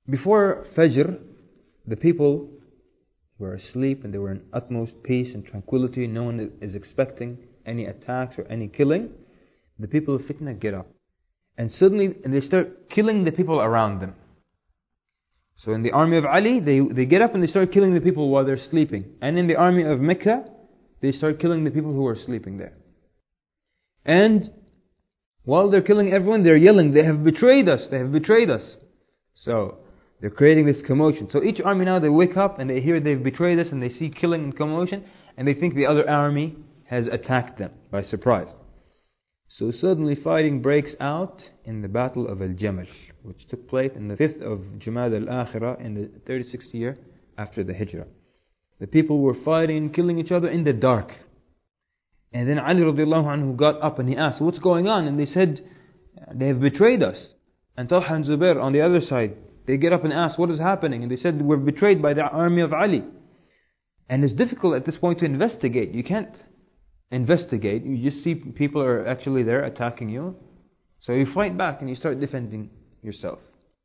Before Fajr, the people were asleep and they were in utmost peace and tranquility. No one is expecting any attacks or any killing. The people of Fitna get up. And suddenly they start killing the people around them. So in the army of Ali, they get up and they start killing the people while they're sleeping. And in the army of Mecca, they start killing the people who are sleeping there. And while they're killing everyone, they're yelling, "They have betrayed us, they have betrayed us." So they're creating this commotion. So each army now, they wake up and they hear they've betrayed us and they see killing and commotion. And they think the other army has attacked them by surprise. So suddenly fighting breaks out in the Battle of Al-Jamal, which took place in the 5th of Jumad al-Akhirah in the 36th year after the Hijrah. The people were fighting and killing each other in the dark. And then Ali radiallahu anhu got up and he asked, "What's going on?" And they said, "They have betrayed us." And Talha and Zubair on the other side, they get up and ask, "What is happening?" And they said, "We're betrayed by the army of Ali." And it's difficult at this point to investigate. You can't investigate. You just see people are actually there attacking you. So you fight back and you start defending yourself.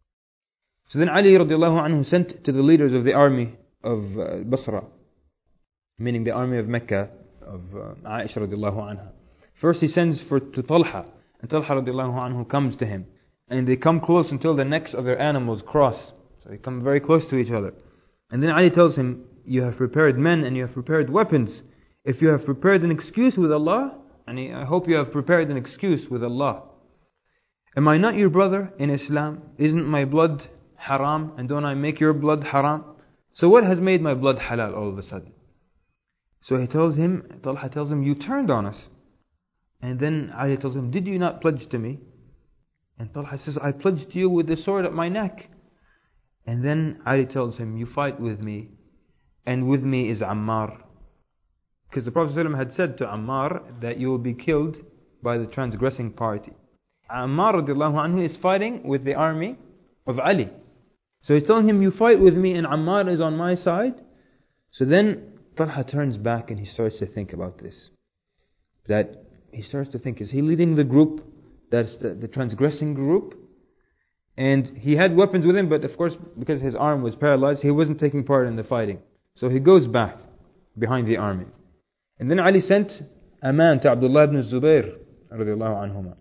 So then Ali radiallahu anhu sent to the leaders of the army of Basra, meaning the army of Mecca, of Aisha radiallahu anha. First he sends to Talha, and Talha radiallahu anhu comes to him. And they come close until the necks of their animals cross. So they come very close to each other. And then Ali tells him, "You have prepared men and you have prepared weapons. If you have prepared an excuse with Allah, and I hope you have prepared an excuse with Allah. Am I not your brother in Islam? Isn't my blood haram? And don't I make your blood haram? So what has made my blood halal all of a sudden?" So Talha tells him, "You turned on us." And then Ali tells him, "Did you not pledge to me?" And Talha says, "I pledged to you with the sword at my neck." And then Ali tells him, "You fight with me, and with me is Ammar." Because the Prophet ﷺ had said to Ammar that you will be killed by the transgressing party. Ammar radiallahu anhu is fighting with the army of Ali. So he's telling him, "You fight with me and Ammar is on my side." So then Talha turns back and he starts to think about this. That he starts to think, is he leading the group that's the transgressing group? And he had weapons with him, but of course because his arm was paralyzed, he wasn't taking part in the fighting. So he goes back behind the army. And then Ali sent a man to Abdullah ibn Zubair radiallahu anhuma.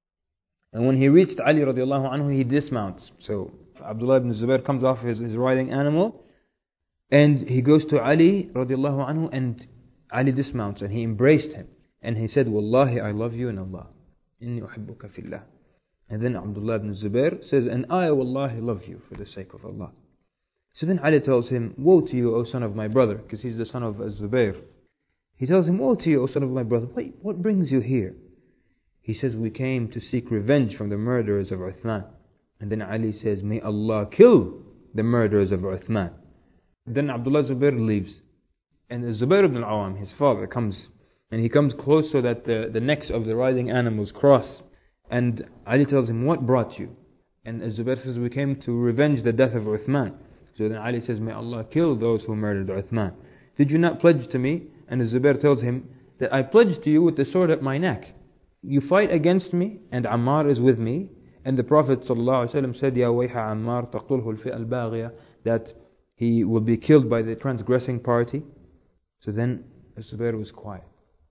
And when he reached Ali radiallahu anhu, he dismounts. So Abdullah ibn Zubair comes off his riding animal and he goes to Ali radiallahu anhu, and Ali dismounts and he embraced him. And he said, "Wallahi, I love you in Allah. Inni uhibbuka fillah." And then Abdullah ibn Zubair says, "And I wallahi love you for the sake of Allah." So then Ali tells him, "Woe to you, O son of my brother," because he's the son of Zubair. He tells him, "Woe to you, O son of my brother. Wait, what brings you here?" He says, "We came to seek revenge from the murderers of Uthman." And then Ali says, "May Allah kill the murderers of Uthman." Then Abdullah Zubair leaves. And Zubair ibn al-Awam, his father, comes. And he comes close so that the necks of the riding animals cross. And Ali tells him, "What brought you?" And Zubair says, "We came to revenge the death of Uthman." So then Ali says, "May Allah kill those who murdered Uthman. Did you not pledge to me?" And Zubair tells him that I pledged to you with the sword at my neck. You fight against me and Ammar is with me. And the Prophet ﷺ said, "Ya wayha Ammar taqtulhu al-fi'a al-baghiya," that he will be killed by the transgressing party. So then Zubair was quiet.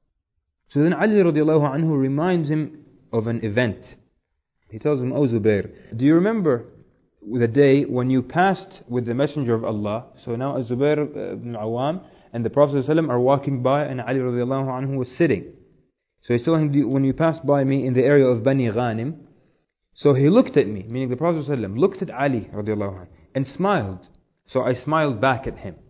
So then Ali radiallahu anhu reminds him of an event. He tells him, "O Zubair, do you remember the day when you passed with the Messenger of Allah?" So now Zubair ibn Awam and the Prophet ﷺ are walking by and Ali radiallahu anhu was sitting. So he's telling him, "When you passed by me in the area of Bani Ghanim," so he looked at me, meaning the Prophet ﷺ looked at Ali radiallahu anhu and smiled. So I smiled back at him.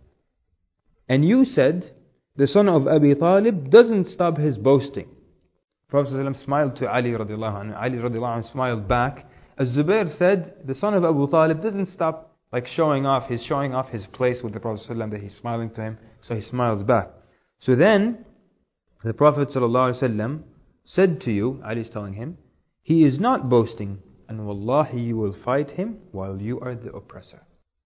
And you said, the son of Abi Talib doesn't stop his boasting. Prophet ﷺ smiled to Ali radiallahu anhu. Ali radiallahu anhu smiled back. As Zubair said, the son of Abu Talib doesn't stop like showing off his place with the Prophet ﷺ, that he's smiling to him. So he smiles back. So then the Prophet ﷺ said to you, Ali is telling him, he is not boasting, and wallahi you will fight him while you are the oppressor.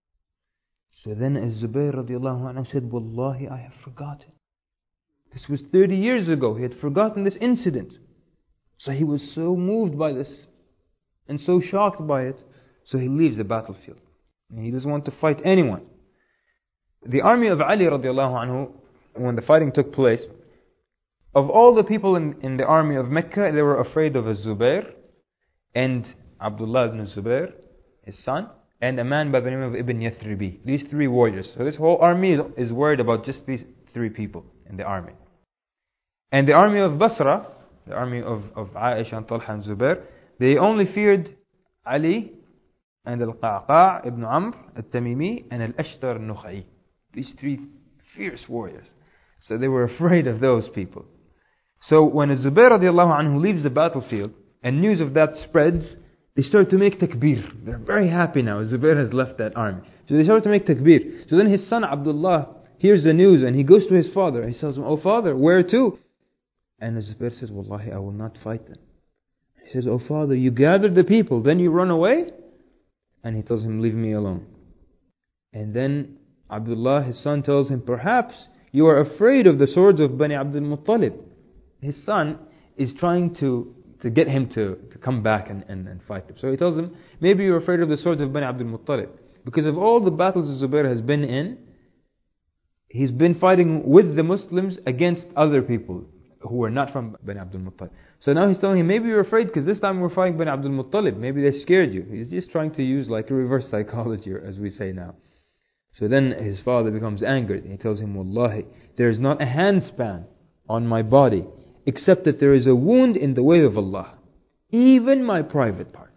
So then as Zubair radiallahu anhu said, wallahi I have forgotten. This was 30 years ago. He had forgotten this incident. So he was so moved by this and so shocked by it. So he leaves the battlefield. He doesn't want to fight anyone. The army of Ali radiallahu anhu, when the fighting took place, of all the people in the army of Mecca, they were afraid of Zubair and Abdullah ibn Zubair, his son, and a man by the name of Ibn Yathribi. These three warriors. So this whole army is worried about just these three people in the army. And the army of Basra, the army of Aisha and Talha and Zubair, they only feared Ali and Al-Qa'qa' ibn Amr al-Tamimi and Al-Ashtar al-Nukha'i. These three fierce warriors. So they were afraid of those people. So when Zubair radiallahu anhu leaves the battlefield and news of that spreads, they start to make takbir. They're very happy now. Zubair has left that army. So they start to make takbir. So then his son Abdullah hears the news and he goes to his father. He tells him, "Oh father, where to?" And Zubair says, "Wallahi, I will not fight them." He says, "Oh father, you gathered the people, then you run away?" And he tells him, "Leave me alone." And then Abdullah, his son, tells him, "Perhaps you are afraid of the swords of Bani Abdul Muttalib." His son is trying to get him to come back and fight them. So he tells him, maybe you're afraid of the swords of Bani Abdul Muttalib. Because of all the battles Zubair has been in, he's been fighting with the Muslims against other people who are not from Bani Abdul Muttalib. So now he's telling him, maybe you're afraid because this time we're fighting Bani Abdul Muttalib. Maybe they scared you. He's just trying to use like a reverse psychology, as we say now. So then his father becomes angered. He tells him, "Wallahi, there is not a handspan on my body except that there is a wound in the way of Allah, even my private part."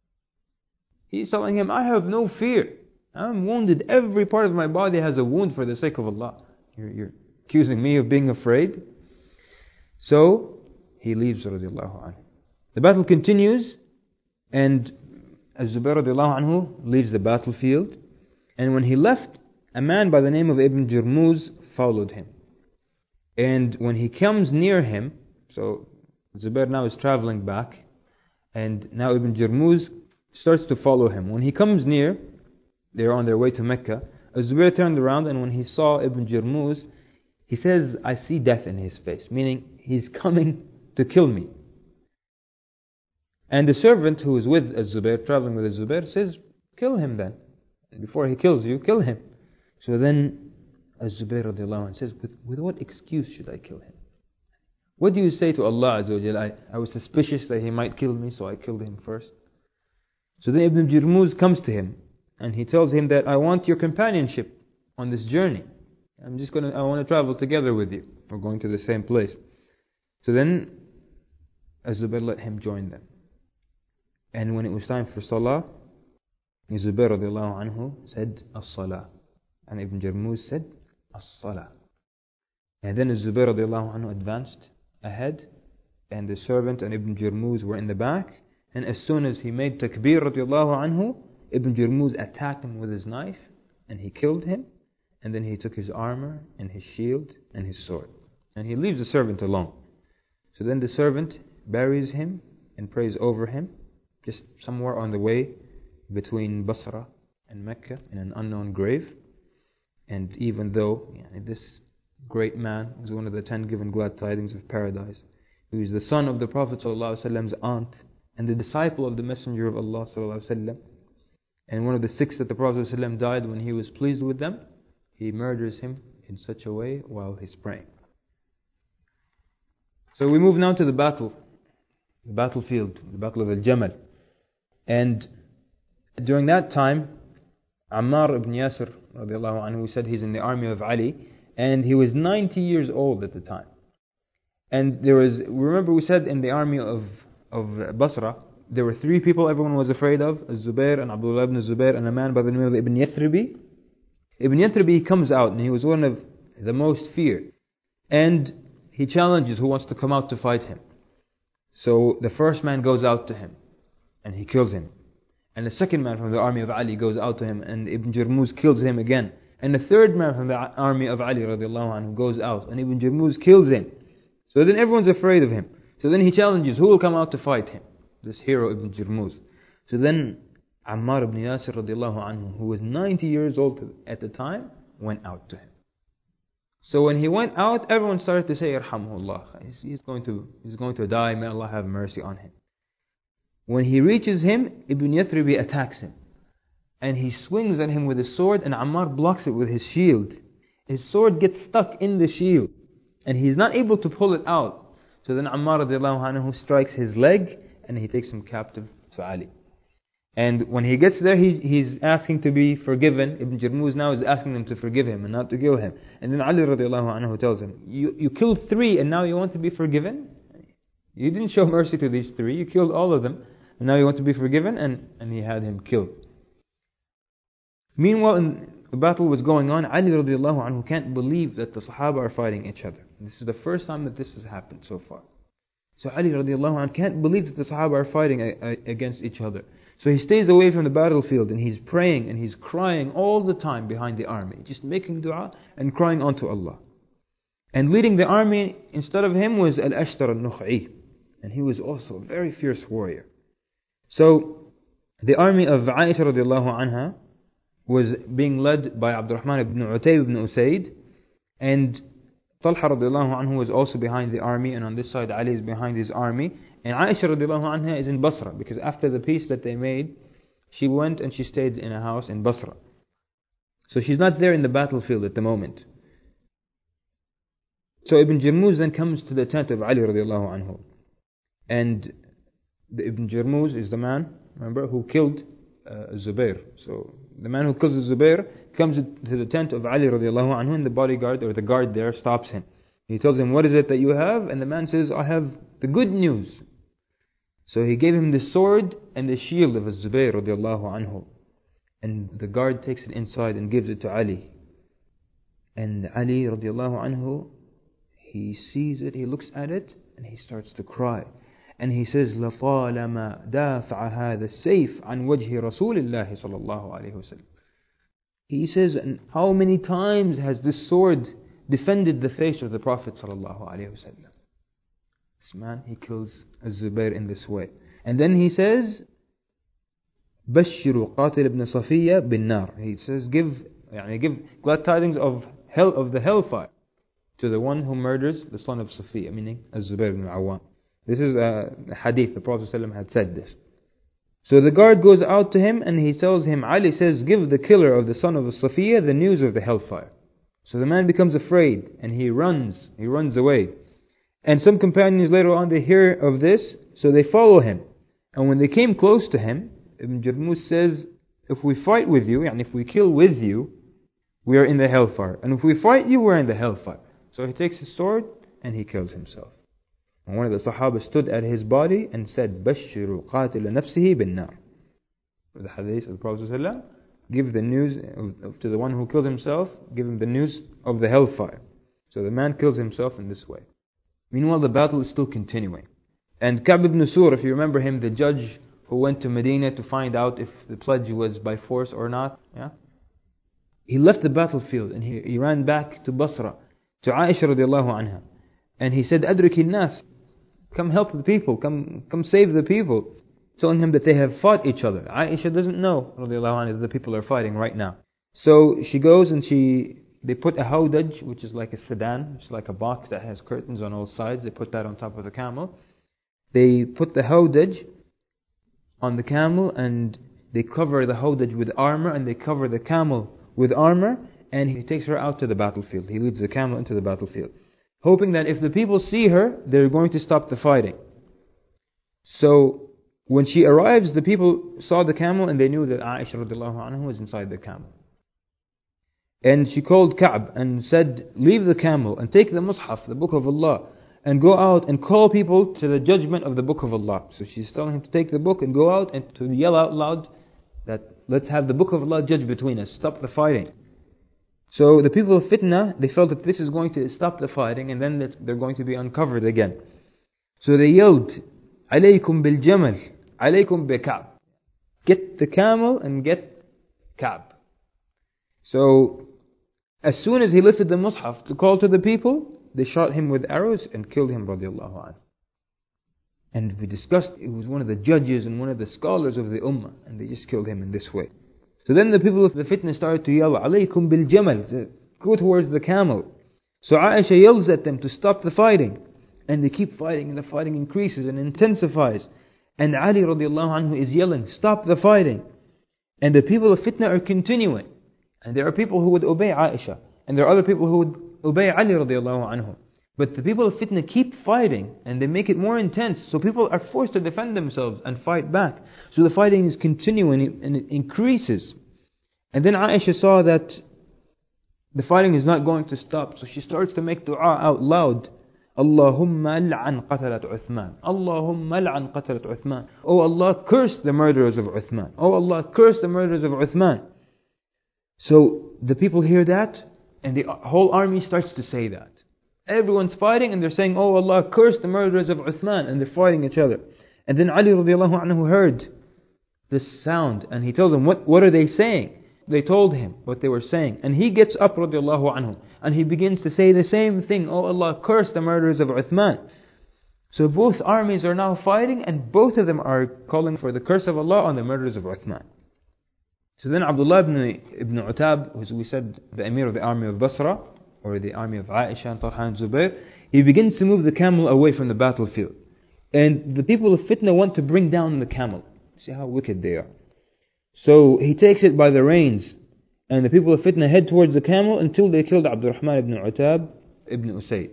He's telling him, I have no fear. I'm wounded. Every part of my body has a wound for the sake of Allah. You're accusing me of being afraid? So he leaves radiallahu anhu. The battle continues, and Az-Zubair radiallahu anhu leaves the battlefield. And when he left, a man by the name of Ibn Jurmuz followed him. And when he comes near him, so Zubair now is traveling back, and now Ibn Jurmuz starts to follow him. When he comes near, they're on their way to Mecca. Zubair turned around, and when he saw Ibn Jurmuz, he says, "I see death in his face," meaning he's coming to kill me. And the servant who is with Zubair, traveling with Zubair, says, "Kill him then. Before he kills you, kill him." So then Zubair radiallahu anh says, with what excuse should I kill him? What do you say to Allah Azza wa Jal? I was suspicious that he might kill me, so I killed him first. So then Ibn Jurmuz comes to him and he tells him that I want your companionship on this journey. I want to travel together with you. We're going to the same place. So then Zubair let him join them. And when it was time for Salah, Zubair radiallahu anhu said, "As-Salah." And Ibn Jurmuz said, "As-Salah." And then Zubair radiallahu anhu advanced ahead, and the servant and Ibn Jurmuz were in the back. And as soon as he made takbir radiallahu anhu, Ibn Jurmuz attacked him with his knife, and he killed him. And then he took his armor and his shield and his sword. And he leaves the servant alone. So then the servant buries him and prays over him, just somewhere on the way between Basra and Mecca, in an unknown grave. And even though this great man was one of the 10 given glad tidings of paradise, who is the son of the Prophet ﷺ's aunt and the disciple of the Messenger of Allah ﷺ, and one of the 6 that the Prophet ﷺ died when he was pleased with them, he murders him in such a way while he's praying. So we move now to the battlefield, the Battle of Al-Jamal. And during that time, Ammar ibn Yasir radiallahu anhu said he's in the army of Ali, and he was 90 years old at the time. And remember we said in the army of Basra, there were 3 people everyone was afraid of, Zubair and Abdullah ibn Zubair and a man by the name of Ibn Yathribi. Ibn Yathribi comes out, and he was one of the most feared. And he challenges who wants to come out to fight him. So the first man goes out to him, and he kills him. And the second man from the army of Ali goes out to him, and Ibn Jurmuz kills him again. And the third man from the army of Ali radiallahu anhu goes out, and Ibn Jurmuz kills him. So then everyone's afraid of him. So then he challenges who will come out to fight him, this hero Ibn Jurmuz. So then Ammar ibn Yasir radiallahu anhu, who was 90 years old at the time, went out to him. So when he went out, everyone started to say, "Yarhamullah, he's going to die, may Allah have mercy on him." When he reaches him, Ibn Yathribi attacks him. and he swings at him with his sword, and Ammar blocks it with his shield. His sword gets stuck in the shield, and he's not able to pull it out. So then Ammar radiallahu anhu strikes his leg, and he takes him captive to Ali. And when he gets there, he's asking to be forgiven. Ibn Jarmuz now is asking them to forgive him and not to kill him. And then Ali radiallahu anhu tells him, you killed 3 and now you want to be forgiven? You didn't show mercy to these 3, you killed all of them, and now you want to be forgiven? And he had him killed. Meanwhile, the battle was going on. Ali radiallahu anhu can't believe that the Sahaba are fighting each other. This is the first time that this has happened so far. So Ali radiallahu anhu can't believe that the Sahaba are fighting against each other. So he stays away from the battlefield, and he's praying and he's crying all the time behind the army, just making dua and crying unto Allah. And leading the army instead of him was Al-Ashtar al-Nukh'i, and he was also a very fierce warrior. So the army of Aisha radiallahu anha was being led by Abdurrahman ibn Utayb ibn Usayd, and Talha radiallahu anhu was also behind the army, and on this side Ali is behind his army. And Aisha radiallahu anha is in Basra, because after the peace that they made, she went and she stayed in a house in Basra. So she's not there in the battlefield at the moment. So Ibn Jarmuz then comes to the tent of Ali radiallahu anhu. And the Ibn Jarmuz is the man, remember, who killed Zubair. So the man who kills Zubair comes to the tent of Ali radiallahu anhu, and the bodyguard or the guard there stops him. He tells him, what is it that you have? And the man says, I have the good news. So he gave him the sword and the shield of Zubair radiallahu anhu. And the guard takes it inside and gives it to Ali. And Ali radiallahu anhu, he sees it, he looks at it, and he starts to cry. And he says, لَطَالَمَا دَافَعَ هَذَا السَّيْفِ عَنْ وَجْهِ رَسُولِ اللَّهِ صَلَى اللَّهُ عَلَيْهِ وسلم. He says, and how many times has this sword defended the face of the Prophet sallallahu alaihi wasallam? This man, he kills Az-Zubair in this way. And then he says, بَشِّرُوا قَاتِلِ ibn Safiya بِالنَّارِ. He says, give glad tidings of the hellfire to the one who murders the son of Safiya, meaning Az-Zubair ibn Awwam. This is a hadith, the Prophet ﷺ had said this. So the guard goes out to him and he tells him, Ali says, give the killer of the son of Safiya the news of the hellfire. So the man becomes afraid and he runs away. And some companions later on, they hear of this, so they follow him. And when they came close to him, Ibn Jarmuz says, if we fight with you, and if we kill with you, we are in the hellfire. And if we fight you, we're in the hellfire. So he takes his sword and he kills himself. And one of the Sahaba stood at his body and said, بَشِّرُوا قَاتِلَ نَفْسِهِ بِالنَّارِ. The hadith of the Prophet ﷺ, give the news to the one who kills himself, give him the news of the hellfire. So the man kills himself in this way. Meanwhile, the battle is still continuing. And Ka'b ibn Sur, if you remember him, the judge who went to Medina to find out if the pledge was by force or not, he left the battlefield and he ran back to Basra, to Aisha radiallahu anha. And he said, Adriki nas, come help the people, come save the people. Telling him that they have fought each other. Aisha doesn't know, radiallahu anha, that the people are fighting right now. So she goes and they put a hawdaj, which is like a sedan, it's like a box that has curtains on all sides. They put that on top of the camel. They put the hawdaj on the camel and they cover the hawdaj with armor and they cover the camel with armor, and he takes her out to the battlefield. He leads the camel into the battlefield, hoping that if the people see her, they're going to stop the fighting. So when she arrives, the people saw the camel and they knew that Aisha radiallahu anha was inside the camel. And she called Ka'b and said, leave the camel and take the Mus'haf, the book of Allah, and go out and call people to the judgment of the book of Allah. So she's telling him to take the book and go out and to yell out loud that let's have the book of Allah judge between us, stop the fighting. So the people of Fitna, they felt that this is going to stop the fighting and then they're going to be uncovered again. So they yelled, alaykum bil jamal, alaykum bi Ka'b. Get the camel and get Ka'b. So as soon as he lifted the Mus'haf to call to the people, they shot him with arrows and killed him radiallahu anhu. And we discussed, it was one of the judges and one of the scholars of the Ummah, and they just killed him in this way. So then the people of the fitna started to yell, alaykum bil jamal, go towards the camel. So Aisha yells at them to stop the fighting. And they keep fighting, and the fighting increases and intensifies. And Ali radiallahu anhu is yelling, stop the fighting. And the people of fitna are continuing. And there are people who would obey Aisha. And there are other people who would obey Ali radiallahu anhu. But the people of fitna keep fighting and they make it more intense. So people are forced to defend themselves and fight back. So the fighting is continuing and it increases. And then Aisha saw that the fighting is not going to stop. So she starts to make dua out loud. Allahumma al'an qatalat Uthman. Allahumma al'an qatalat Uthman. Oh Allah, curse the murderers of Uthman. Oh Allah, curse the murderers of Uthman. So the people hear that and the whole army starts to say that. Everyone's fighting and they're saying, oh Allah, curse the murderers of Uthman, and they're fighting each other. And then Ali radiallahu anhu heard this sound and he tells them, what are they saying? They told him what they were saying. And he gets up radiallahu anhu and he begins to say the same thing, oh Allah, curse the murderers of Uthman. So both armies are now fighting and both of them are calling for the curse of Allah on the murderers of Uthman. So then Abdullah ibn Utab, who we said the emir of the army of Basra, or the army of Aisha and Talha and Zubair, he begins to move the camel away from the battlefield. And the people of fitna want to bring down the camel. See how wicked they are. So he takes it by the reins, and the people of fitna head towards the camel until they killed Abdurrahman ibn Utab ibn Usayd.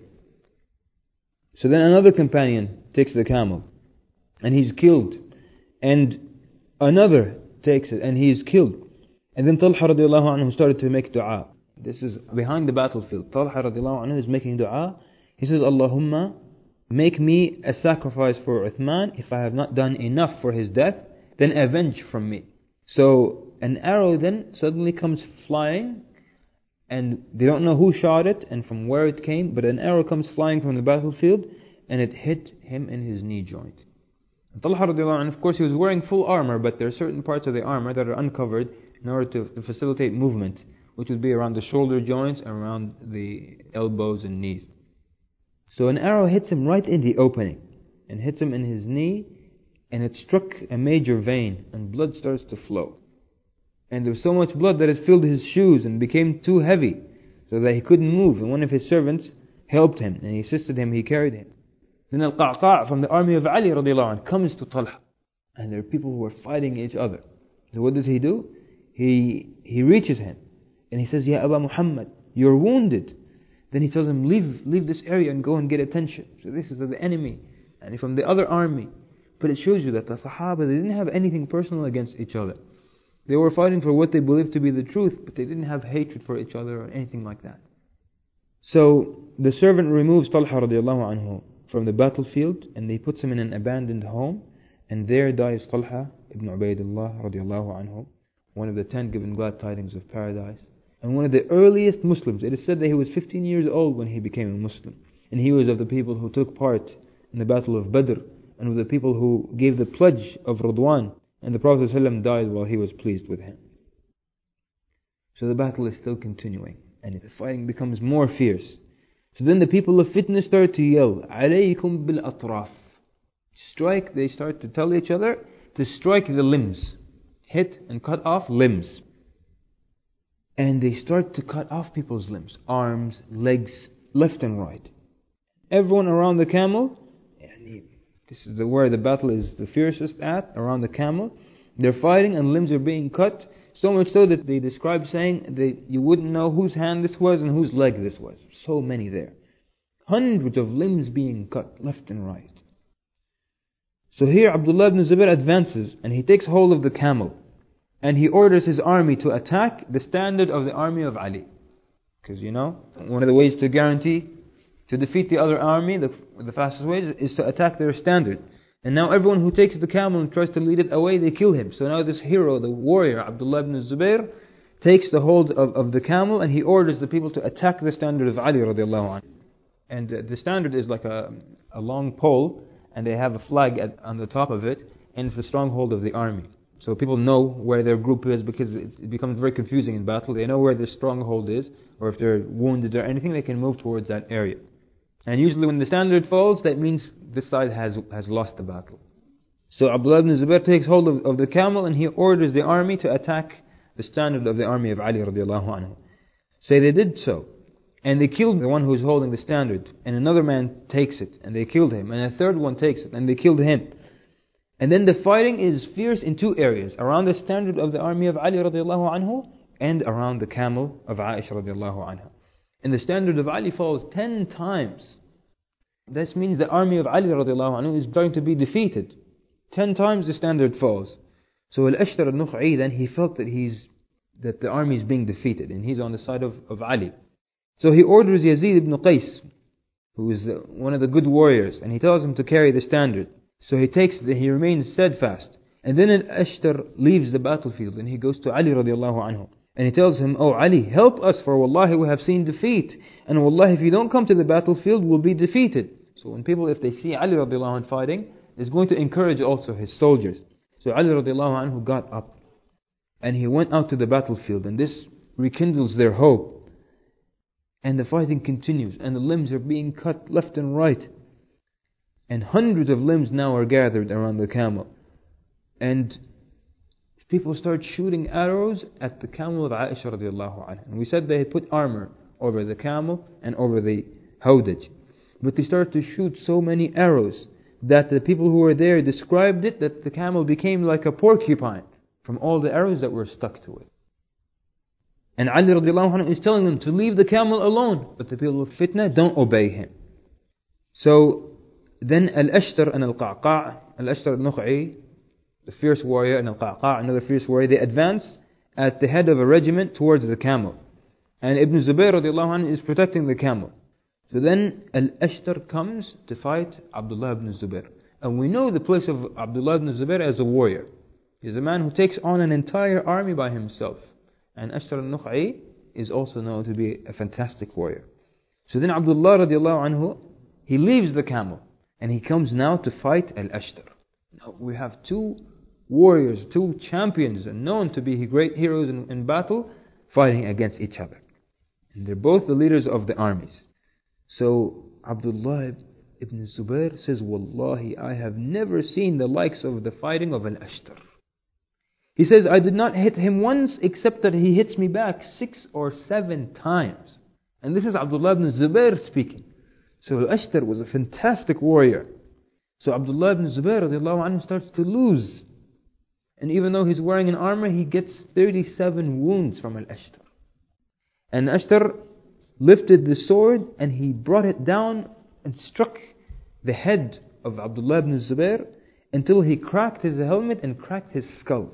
So then another companion takes the camel, and he's killed. And another takes it, and he's killed. And then Talha radiallahu anhu started to make dua. This is behind the battlefield. Talha radiallahu anhu is making dua. He says, Allahumma, make me a sacrifice for Uthman. If I have not done enough for his death, then avenge from me. So an arrow then suddenly comes flying, and they don't know who shot it and from where it came, but an arrow comes flying from the battlefield and it hit him in his knee joint. And Talha radiallahu anhu, of course, he was wearing full armor, but there are certain parts of the armor that are uncovered in order to facilitate movement, which would be around the shoulder joints and around the elbows and knees. So an arrow hits him right in the opening and hits him in his knee, and it struck a major vein and blood starts to flow. And there was so much blood that it filled his shoes and became too heavy so that he couldn't move. And one of his servants helped him and he assisted him, he carried him. Then Al-Qa'qa' from the army of Ali radiallahu anhu comes to Talha, and there are people who are fighting each other. So what does he do? He reaches him and he says, Ya Aba Muhammad, you're wounded. Then he tells him, leave this area and go and get attention. So this is the enemy and from the other army. But it shows you that the Sahaba, they didn't have anything personal against each other. They were fighting for what they believed to be the truth, but they didn't have hatred for each other or anything like that. So the servant removes Talha radiallahu anhu from the battlefield, and they puts him in an abandoned home, and there dies Talha ibn Ubaidullah radiallahu anhu, one of the 10 given glad tidings of paradise, and one of the earliest Muslims. It is said that he was 15 years old when he became a Muslim, and he was of the people who took part in the battle of Badr, and of the people who gave the pledge of Ridwan, and the Prophet ﷺ died while he was pleased with him. So the battle is still continuing, and the fighting becomes more fierce. So then the people of fitna start to yell, "Alaykum bil atraf." Strike, they start to tell each other to strike the limbs, hit and cut off limbs. And they start to cut off people's limbs, arms, legs, left and right. Everyone around the camel, this is where the battle is the fiercest at, around the camel. They're fighting and limbs are being cut, so much so that they describe saying that you wouldn't know whose hand this was and whose leg this was. So many there. Hundreds of limbs being cut, left and right. So here Abdullah ibn Zubair advances and he takes hold of the camel and he orders his army to attack the standard of the army of Ali. Because one of the ways to guarantee to defeat the other army, the fastest way is to attack their standard. And now everyone who takes the camel and tries to lead it away, they kill him. So now this hero, the warrior, Abdullah ibn Zubair, takes the hold of the camel and he orders the people to attack the standard of Ali radiallahu anhu. And the standard is like a long pole, and they have a flag on the top of it, and it's the stronghold of the army. So people know where their group is, because it becomes very confusing in battle. They know where their stronghold is, or if they're wounded or anything, they can move towards that area. And usually when the standard falls, that means this side has lost the battle. So Abdullah ibn Zubair takes hold of the camel and he orders the army to attack the standard of the army of Ali radiallahu anhu. So they did so. And they killed the one who was holding the standard. And another man takes it and they killed him. And a third one takes it and they killed him. And then the fighting is fierce in two areas, around the standard of the army of Ali radiallahu anhu and around the camel of Aisha radiallahu anha. And the standard of Ali falls 10 times. This means the army of Ali radiallahu anhu is going to be defeated. 10 times the standard falls. So Al-Ashtar al-Nukh'i then he felt that the army is being defeated and he's on the side of Ali. So he orders Yazid ibn Qais, who is one of the good warriors, and he tells him to carry the standard. So he remains steadfast. And then Al-Ashtar leaves the battlefield and he goes to Ali radiallahu anhu. And he tells him, "Oh Ali, help us, for wallahi we have seen defeat. And wallahi if you don't come to the battlefield, we'll be defeated." So when people, if they see Ali radiallahu anhu fighting, it's going to encourage also his soldiers. So Ali radiallahu anhu got up and he went out to the battlefield, and this rekindles their hope. And the fighting continues, and the limbs are being cut left and right. And hundreds of limbs now are gathered around the camel. And people start shooting arrows at the camel of Aisha radiallahu anha. And we said they had put armor over the camel and over the howdaj. But they started to shoot so many arrows that the people who were there described it that the camel became like a porcupine from all the arrows that were stuck to it. And Ali radiallahu anhu is telling them to leave the camel alone, but the people of fitna don't obey him. So then Al-Ashtar and Al-Qa'qa', Al-Ashtar al-Nukh'i, the fierce warrior, and Al-Qa'qa', another fierce warrior, they advance at the head of a regiment towards the camel. And Ibn Zubayr radiallahu anhu is protecting the camel. So then Al-Ashtar comes to fight Abdullah ibn Zubayr. And we know the place of Abdullah ibn Zubayr as a warrior. He's a man who takes on an entire army by himself. And Ashtar al-Nukh'i is also known to be a fantastic warrior. So then Abdullah radiallahu anhu, he leaves the camel and he comes now to fight Al-Ashtar. Now we have two warriors, two champions and known to be great heroes in battle, fighting against each other. And they're both the leaders of the armies. So Abdullah ibn Zubayr says, "Wallahi, I have never seen the likes of the fighting of Al-Ashtar." He says, "I did not hit him once except that he hits me back 6 or 7 times. And this is Abdullah ibn Zubayr speaking. So Al-Ashtar was a fantastic warrior. So Abdullah ibn Zubayr radiallahu anhu starts to lose. And even though he's wearing an armor, he gets 37 wounds from Al-Ashtar. And Ashtar lifted the sword and he brought it down and struck the head of Abdullah ibn Zubayr until he cracked his helmet and cracked his skull.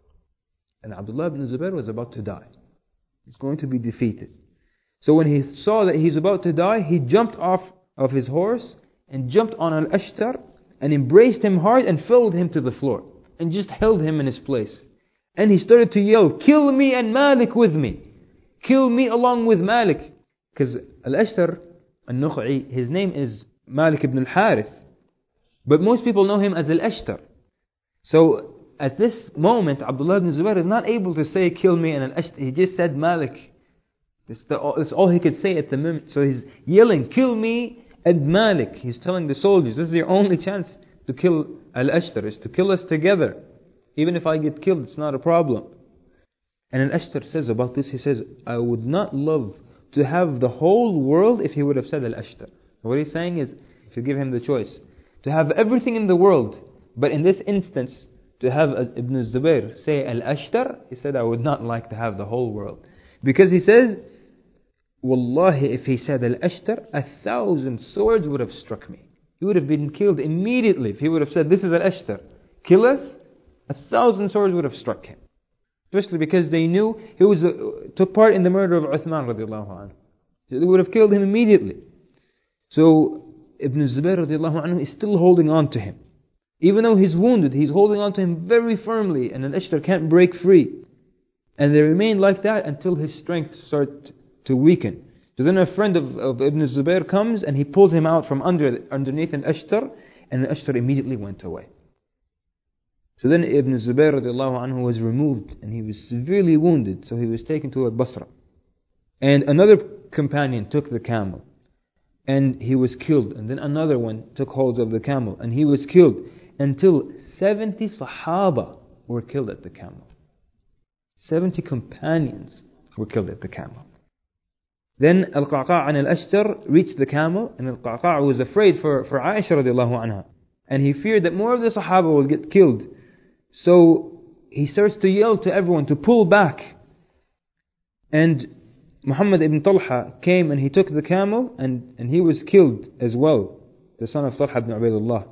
And Abdullah ibn Zubayr was about to die. He's going to be defeated. So when he saw that he's about to die, he jumped off of his horse and jumped on Al-Ashtar and embraced him hard and felled him to the floor and just held him in his place. And he started to yell, "Kill me and Malik with me. Kill me along with Malik." Because Al-Ashtar al-Nukh'i, his name is Malik ibn al-Harith. But most people know him as Al-Ashtar. So at this moment, Abdullah ibn Zubayr is not able to say, "Kill me," and Al-Ashtar, he just said Malik. That's all he could say at the moment. So he's yelling, "Kill me and Malik." He's telling the soldiers, this is your only chance to kill Al-Ashtar, is to kill us together. Even if I get killed, it's not a problem. And Al-Ashtar says about this, he says, "I would not love to have the whole world if he would have said Al-Ashtar." What he's saying is, if you give him the choice, to have everything in the world, but in this instance, to have Ibn Zubayr say Al-Ashtar, he said, "I would not like to have the whole world." Because he says, "Wallahi, if he said Al-Ashtar, 1,000 swords would have struck me. He would have been killed immediately. If he would have said, 'This is Al-Ashtar, kill us,' 1,000 swords would have struck him." Especially because they knew he took part in the murder of Uthman radiallahu anhu. So they would have killed him immediately. So Ibn Zubayr radiallahu anhu is still holding on to him. Even though he's wounded, he's holding on to him very firmly, and Al-Ashtar can't break free. And they remain like that until his strength starts to weaken. So then a friend of Ibn Zubayr comes and he pulls him out from underneath Al-Ashtar, and Al-Ashtar immediately went away. So then Ibn Zubayr radiallahu anhu was removed and he was severely wounded, so he was taken to Basra. And another companion took the camel and he was killed, and then another one took hold of the camel and he was killed, until 70 Sahaba were killed at the camel. 70 companions were killed at the camel. Then Al-Qa'qa' and Al-Ashtar reached the camel, and Al-Qa'qa' was afraid for Aisha radiallahu anha. And he feared that more of the Sahaba will get killed. So he starts to yell to everyone to pull back. And Muhammad ibn Talha came and he took the camel, and he was killed as well, the son of Talha ibn Ubaydullah.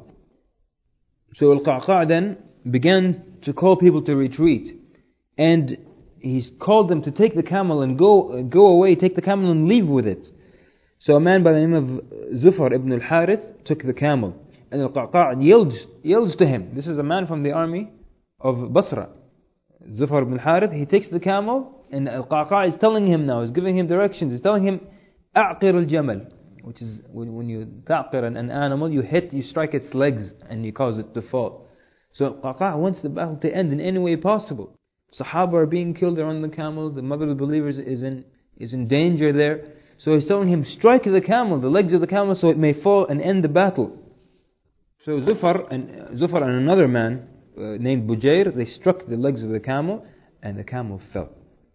So Al-Qa'qa' then began to call people to retreat. And he called them to take the camel and go away, take the camel and leave with it. So a man by the name of Zufar ibn al-Harith took the camel. And Al-Qa'qa' yells to him. This is a man from the army of Basra. Zufar ibn al-Harith, he takes the camel, and Al-Qa'qa' is telling him now, he's giving him directions, he's telling him, أعقر الجمل, which is when you ta'qir an animal, you strike its legs and you cause it to fall. So Al-Qa'qa' wants the battle to end in any way possible. Sahaba are being killed around the camel, the mother of the believers is in danger there. So he's telling him, strike the camel, the legs of the camel, so it may fall and end the battle. So Zufar and another man named Bujair, they struck the legs of the camel, and the camel fell.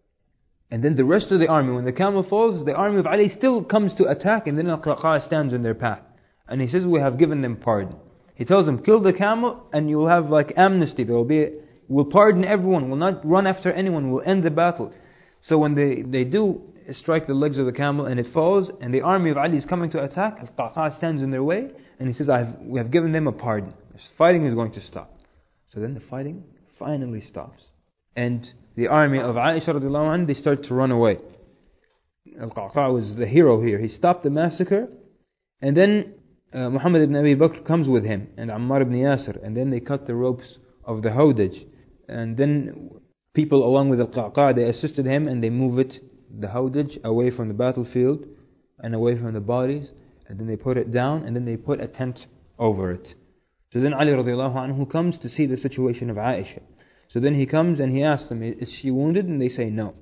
And then the rest of the army, when the camel falls, the army of Ali still comes to attack, and then Al-Qa'qa' stands in their path. And he says, we have given them pardon. He tells them, kill the camel, and you will have like amnesty. We'll pardon everyone, we'll not run after anyone, we'll end the battle. So when they do strike the legs of the camel and it falls, and the army of Ali is coming to attack, Al-Qa'qa' stands in their way, and he says, we have given them a pardon. This fighting is going to stop. So then the fighting finally stops. And the army of Aisha radiallahu anha, they start to run away. Al-Qa'qa' was the hero here. He stopped the massacre, and then Muhammad ibn Abi Bakr comes with him, and Ammar ibn Yasir, and then they cut the ropes of the Hawdaj. And then people along with Al-Qa'qa', they assisted him, and they move the Hawdaj away from the battlefield and away from the bodies, and then they put it down, and then they put a tent over it. So then Ali radiallahu anhu comes to see the situation of Aisha. So then he comes and he asks them, is she wounded? And they say no.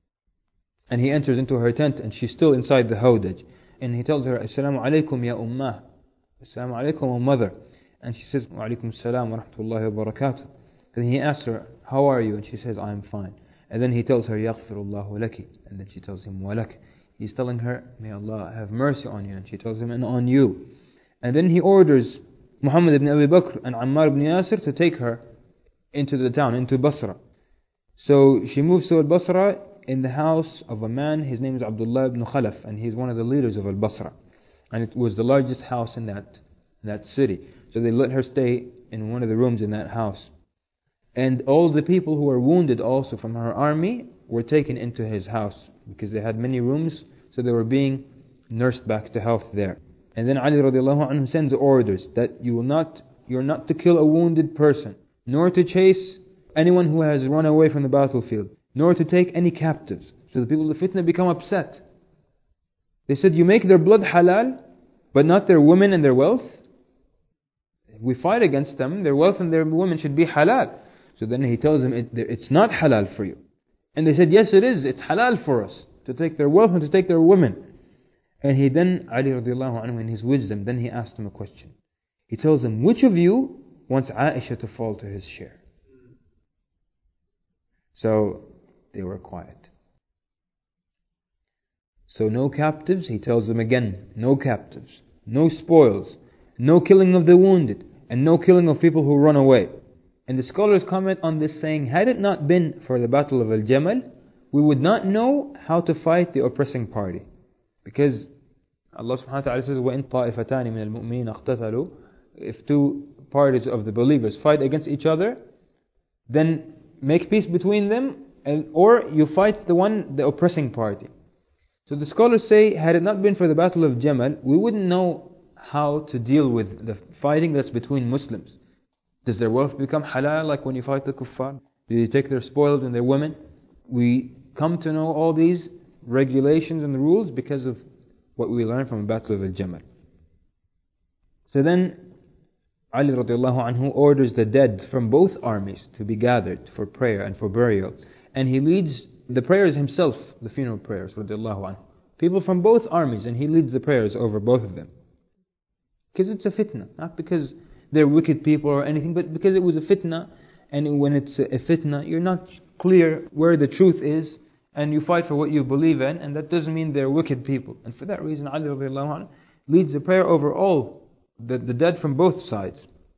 And he enters into her tent, and she's still inside the Hawdaj. And he tells her, Assalamu alaikum ya ummah. Assalamu alaikum, O mother. And she says, Wa alaikum assalam wa rahmatullahi wa barakatuh. Then he asks her, how are you? And she says, I'm fine. And then he tells her, Yaghfirullahu laki. And then she tells him, Wa lak. He's telling her, may Allah have mercy on you. And she tells him, and on you. And then he orders Muhammad ibn Abi Bakr and Ammar ibn Yasir to take her into the town, into Basra. So she moves to Al-Basra in the house of a man, his name is Abdullah ibn Khalaf, and he's one of the leaders of Al-Basra. And it was the largest house in that city. So they let her stay in one of the rooms in that house. And all the people who were wounded also from her army were taken into his house, because they had many rooms, so they were being nursed back to health there. And then Ali radiallahu anhu sends orders that you're not to kill a wounded person, nor to chase anyone who has run away from the battlefield, nor to take any captives. So the people of the fitna become upset. They said, you make their blood halal, but not their women and their wealth? If we fight against them, their wealth and their women should be halal. So then he tells them, it's not halal for you. And they said, yes it is, it's halal for us to take their wealth and to take their women. And he then, Ali radiallahu anhu, in his wisdom, then he asked them a question. He tells them, which of you wants Aisha to fall to his share? So they were quiet. So no captives, he tells them again, no captives, no spoils, no killing of the wounded, and no killing of people who run away. And the scholars comment on this saying, had it not been for the battle of Al-Jamal, we would not know how to fight the oppressing party. Because Allah subhanahu wa ta'ala says, وَإِن طَائِفَتَانِ مِنَ الْمُؤْمِنِينَ اقْتَتَلُوا. If two parties of the believers fight against each other, then make peace between them, or you fight the oppressing party. So the scholars say, had it not been for the battle of Jamal, we wouldn't know how to deal with the fighting that's between Muslims. Does their wealth become halal like when you fight the kuffar? Do they take their spoils and their women? We come to know all these regulations and the rules because of what we learned from the battle of Al-Jamal. So then Ali radiallahu anhu orders the dead from both armies to be gathered for prayer and for burial. And he leads the prayers himself, the funeral prayers radiallahu anhu. People from both armies, and he leads the prayers over both of them. Because it's a fitna, not because they're wicked people or anything, but because it was a fitna. And when it's a fitna, you're not clear where the truth is, and you fight for what you believe in, and that doesn't mean they're wicked people. And for that reason, Ali radiallahu anhu leads the prayer over all the dead from both sides.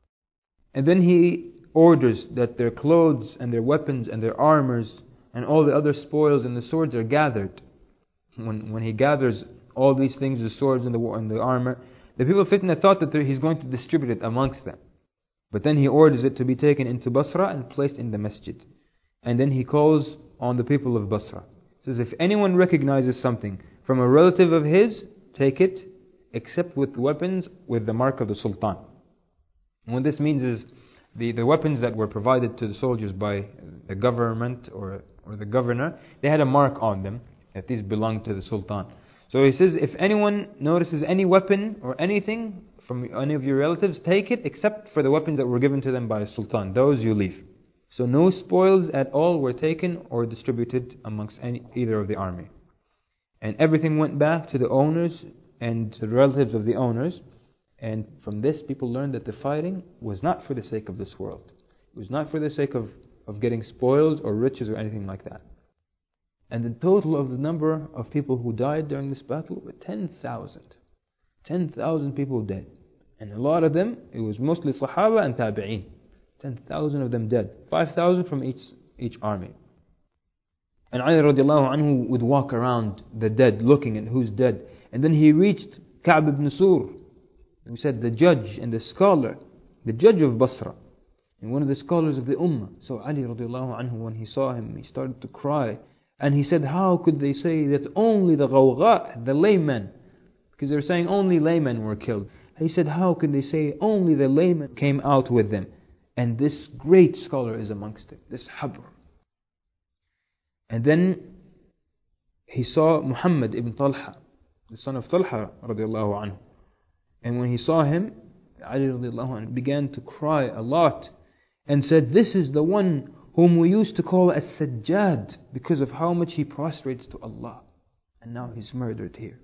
And then he orders that their clothes and their weapons and their armors and all the other spoils and the swords are gathered. When he gathers all these things, the swords and the armor, the people of Fitna thought that he's going to distribute it amongst them. But then he orders it to be taken into Basra and placed in the masjid. And then he calls on the people of Basra. He says, if anyone recognizes something from a relative of his, take it, except with weapons with the mark of the Sultan. And what this means is the weapons that were provided to the soldiers by the government or the governor, they had a mark on them that these belonged to the Sultan. So he says, if anyone notices any weapon or anything from any of your relatives, take it except for the weapons that were given to them by the Sultan. Those you leave. So no spoils at all were taken or distributed amongst either of the army. And everything went back to the owners and the relatives of the owners. And from this, people learned that the fighting was not for the sake of this world. It was not for the sake of getting spoils or riches or anything like that. And the total of the number of people who died during this battle were 10,000. 10,000 people dead. And a lot of them, it was mostly Sahaba and Tabi'een. 10,000 of them dead. 5,000 from each army. And Ali radiallahu anhu would walk around the dead, looking at who's dead. And then he reached Ka'b ibn Sur. We said the judge and the scholar, the judge of Basra, and one of the scholars of the Ummah. So Ali radiallahu anhu, when he saw him, he started to cry. And he said, how could they say that only the ghawgha, the laymen, because they were saying only laymen were killed. He said, how could they say only the laymen came out with them? And this great scholar is amongst them, this Habr. And then he saw Muhammad ibn Talha, the son of Talha radiallahu anhu. And when he saw him, Ali radiallahu anhu began to cry a lot and said, this is the one whom we used to call As-Sajjad because of how much he prostrates to Allah. And now he's murdered here.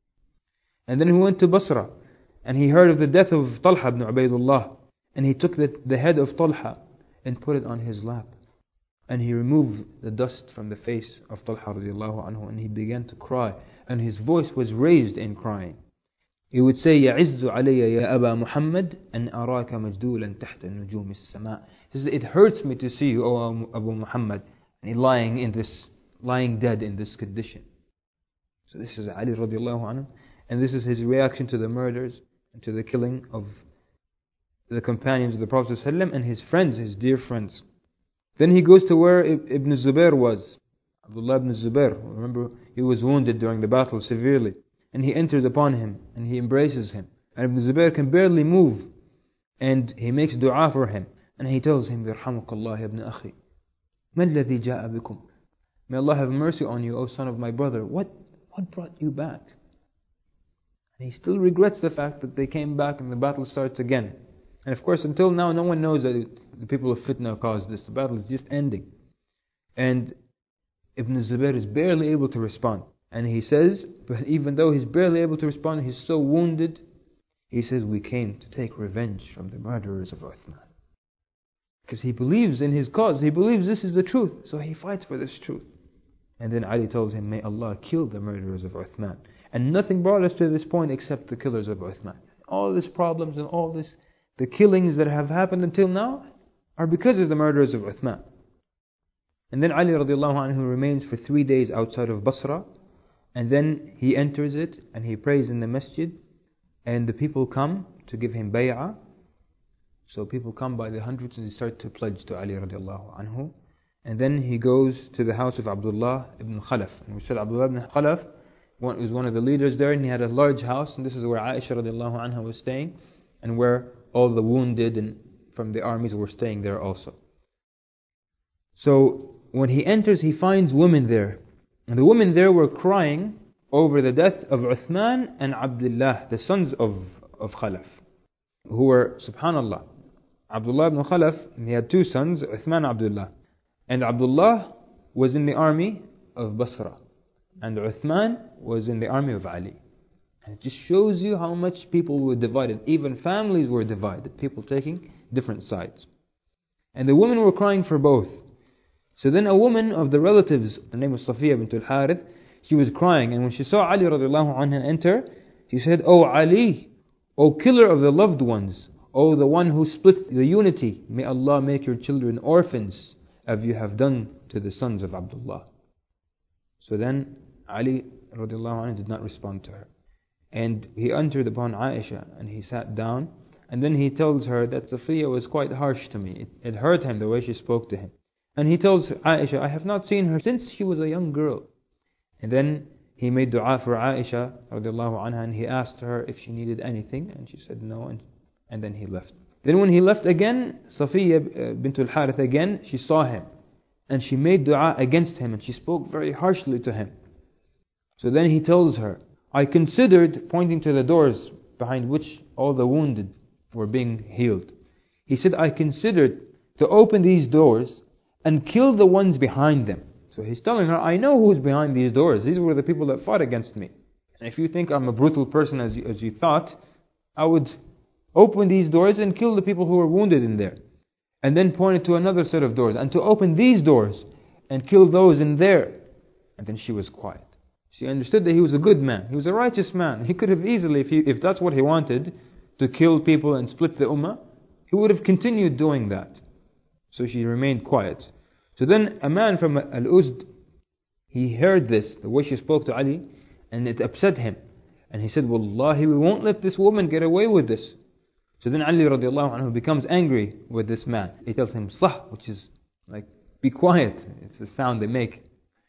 And then he went to Basra and he heard of the death of Talha ibn Ubaidullah. And he took the head of Talha and put it on his lap. And he removed the dust from the face of Talha radiallahu anhu and he began to cry. And his voice was raised in crying. He would say, يَعِزُّ عَلَيَّ يَا أَبَا مُحَمَّدٍ أَنْ أَرَاكَ مَجْدُولًا تَحْتَ نُجُومِ السَّمَاءِ. He says, it hurts me to see you, O Abu Muhammad, and he lying dead in this condition. So this is Ali radiallahu anhu, and this is his reaction to the murders and to the killing of the companions of the Prophet ﷺ and his friends, his dear friends. Then he goes to where Ibn Zubair was, Abdullah ibn Zubair. Remember, he was wounded during the battle severely. And he enters upon him and he embraces him. And Ibn Zubair can barely move. And he makes dua for him. And he tells him, يَرْحَمُكَ اللَّهِ ibn أَخِي مَا الَّذِي جَاءَ بِكُمْ. May Allah have mercy on you, O son of my brother. What brought you back? And he still regrets the fact that they came back and the battle starts again. And of course, until now, no one knows that the people of Fitna caused this. The battle is just ending. And Ibn Zubair is barely able to respond. And he says, but even though he's barely able to respond, he's so wounded, he says, we came to take revenge from the murderers of Uthman. Because he believes in his cause, he believes this is the truth, so he fights for this truth. And then Ali tells him, may Allah kill the murderers of Uthman. And nothing brought us to this point except the killers of Uthman. All these problems and all this, the killings that have happened until now, are because of the murderers of Uthman. And then Ali radiallahu anhu remains for 3 days outside of Basra. And then he enters it and he prays in the masjid. And the people come to give him bay'ah. So people come by the hundreds and they start to pledge to Ali radiallahu anhu. And then he goes to the house of Abdullah ibn Khalaf. And we said Abdullah ibn Khalaf was one of the leaders there, and he had a large house. And this is where Aisha radiallahu anha was staying. And where all the wounded and from the armies were staying there also. So when he enters, he finds women there. And the women there were crying over the death of Uthman and Abdullah, the sons of Khalaf, who were, subhanallah, Abdullah ibn Khalaf, he had 2 sons, Uthman and Abdullah. And Abdullah was in the army of Basra. And Uthman was in the army of Ali. And it just shows you how much people were divided. Even families were divided, people taking different sides. And the women were crying for both. So then a woman of the relatives, her name was Safiya bint al-Harith, she was crying. And when she saw Ali radiallahu anha enter, she said, O Ali, O killer of the loved ones, O the one who split the unity, may Allah make your children orphans, as you have done to the sons of Abdullah. So then Ali radiallahu anhu did not respond to her. And he entered upon Aisha and he sat down, and then he tells her that Safiya was quite harsh to me. It hurt him the way she spoke to him. And he tells Aisha, I have not seen her since she was a young girl. And then he made dua for Aisha radiallahu anha, and he asked her if she needed anything, and she said no, and then he left. Then when he left again, Safiya bint al-Harith again, she saw him, and she made dua against him, and she spoke very harshly to him. So then he tells her, I considered, pointing to the doors behind which all the wounded were being healed. He said, I considered to open these doors and kill the ones behind them. So he's telling her, I know who's behind these doors. These were the people that fought against me. And if you think I'm a brutal person as you thought, I would open these doors and kill the people who were wounded in there. And then pointed to another set of doors, and to open these doors and kill those in there. And then she was quiet. She understood that he was a good man. He was a righteous man. He could have easily, if that's what he wanted, to kill people and split the ummah, he would have continued doing that. So she remained quiet. So then a man from Al-Uzd, he heard this, the way she spoke to Ali, and it upset him. And he said, Wallahi, we won't let this woman get away with this. So then Ali radiallahu anhu becomes angry with this man. He tells him, Sah, which is like, be quiet. It's the sound they make.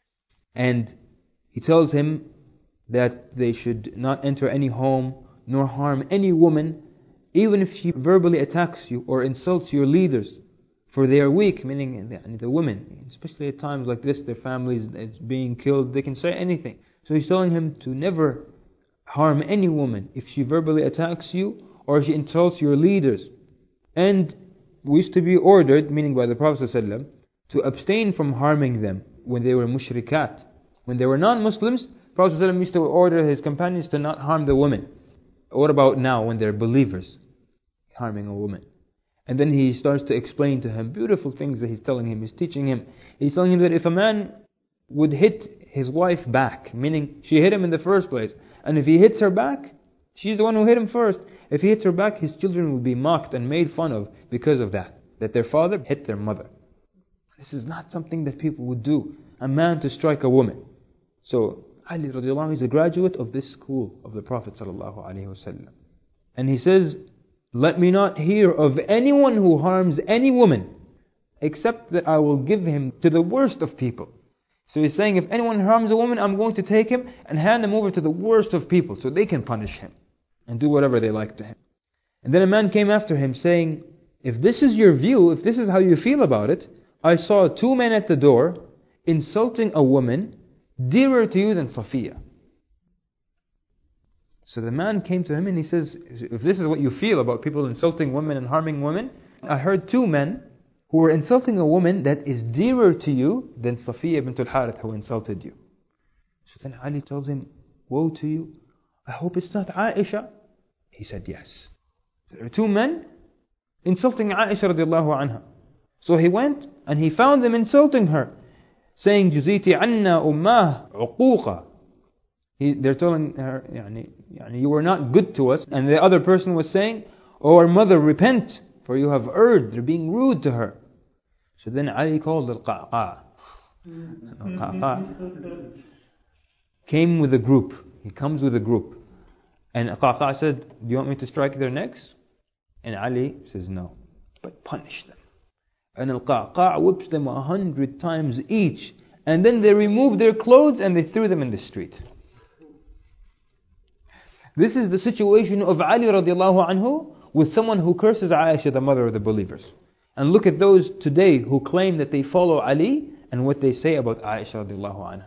And he tells him that they should not enter any home, nor harm any woman, even if she verbally attacks you or insults your leaders. For they are weak, meaning the women, especially at times like this, their families is being killed, they can say anything. So he's telling him to never harm any woman if she verbally attacks you or she insults your leaders. And we used to be ordered, meaning by the Prophet ﷺ, to abstain from harming them when they were mushrikat. When they were non-Muslims, the Prophet ﷺ used to order his companions to not harm the women. What about now when they're believers, harming a woman? And then he starts to explain to him beautiful things that he's telling him, he's teaching him. He's telling him that if a man would hit his wife back, meaning she hit him in the first place, and if he hits her back, she's the one who hit him first. If he hits her back, his children will be mocked and made fun of because of that their father hit their mother. This is not something that people would do, a man to strike a woman. So Ali radiallahu anhu is a graduate of this school of the Prophet sallallahu alaihi wasallam. And he says, let me not hear of anyone who harms any woman, except that I will give him to the worst of people. So he's saying, if anyone harms a woman, I'm going to take him and hand him over to the worst of people, so they can punish him and do whatever they like to him. And then a man came after him saying, if this is your view, if this is how you feel about it, I saw two men at the door insulting a woman dearer to you than Safiya. So the man came to him and he says, if this is what you feel about people insulting women and harming women, I heard two men who were insulting a woman that is dearer to you than Safiya bint al-Harith who insulted you. So then Ali tells him, woe to you, I hope it's not Aisha. He said yes. There are two men insulting Aisha radiallahu anha. So he went and he found them insulting her, saying, Juziti anna ummah uquqa. They're telling her, you were not good to us. And the other person was saying, oh, our mother, repent, for you have erred. They're being rude to her. So then Ali called Al-Qa'qa'. Al-Qa'qa' came with a group. He comes with a group. And Al-Qa'qa' said, do you want me to strike their necks? And Ali says, no, but punish them. And Al-Qa'qa' whips them 100 times each. And then they removed their clothes and they threw them in the street. This is the situation of Ali radiallahu anhu with someone who curses Aisha, the mother of the believers. And look at those today who claim that they follow Ali and what they say about Aisha radiallahu anha.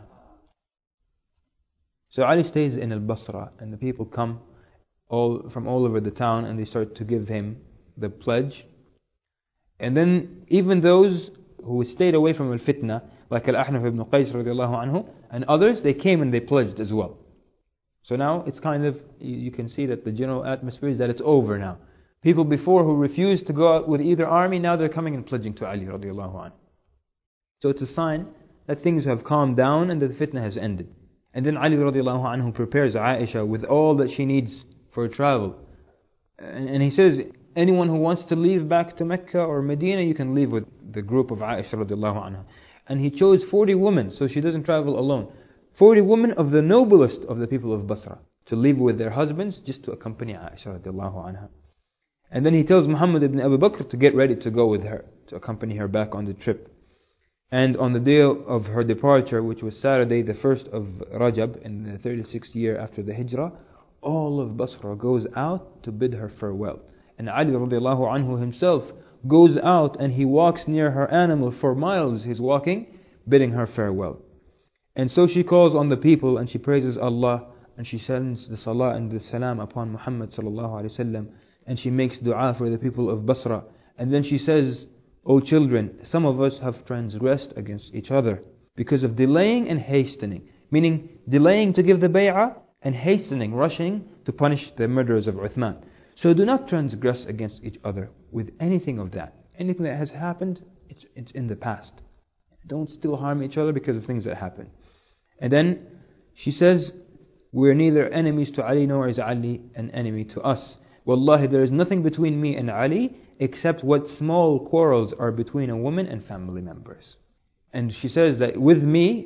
So Ali stays in Al-Basra and the people come from all over the town and they start to give him the pledge. And then even those who stayed away from Al-Fitna, like Al-Ahnaf ibn Qais radiallahu anhu and others, they came and they pledged as well. So now it's kind of, you can see that the general atmosphere is that it's over now. People before who refused to go out with either army, now they're coming and pledging to Ali radiallahu anhu. So it's a sign that things have calmed down and that the fitna has ended. And then Ali radiallahu anhu prepares Aisha with all that she needs for travel. And he says, anyone who wants to leave back to Mecca or Medina, you can leave with the group of Aisha radiallahu anha. And he chose 40 women, so she doesn't travel alone. 40 women of the noblest of the people of Basra to leave with their husbands just to accompany Aisha radiallahu anha. And then he tells Muhammad ibn Abu Bakr to get ready to go with her, to accompany her back on the trip. And on the day of her departure, which was Saturday, the 1st of Rajab, in the 36th year after the Hijrah, all of Basra goes out to bid her farewell. And Ali radiallahu anhu himself goes out and he walks near her animal for miles. He's walking, bidding her farewell. And so she calls on the people and she praises Allah and she sends the salah and the salam upon Muhammad sallallahu alaihi wasallam, and she makes dua for the people of Basra. And then she says, O children, some of us have transgressed against each other because of delaying and hastening. Meaning, delaying to give the bay'ah and hastening, rushing to punish the murderers of Uthman. So do not transgress against each other with anything of that. Anything that has happened, it's in the past. Don't still harm each other because of things that happen. And then she says, we're neither enemies to Ali nor is Ali an enemy to us. Wallahi, there is nothing between me and Ali except what small quarrels are between a woman and family members. And she says that with me,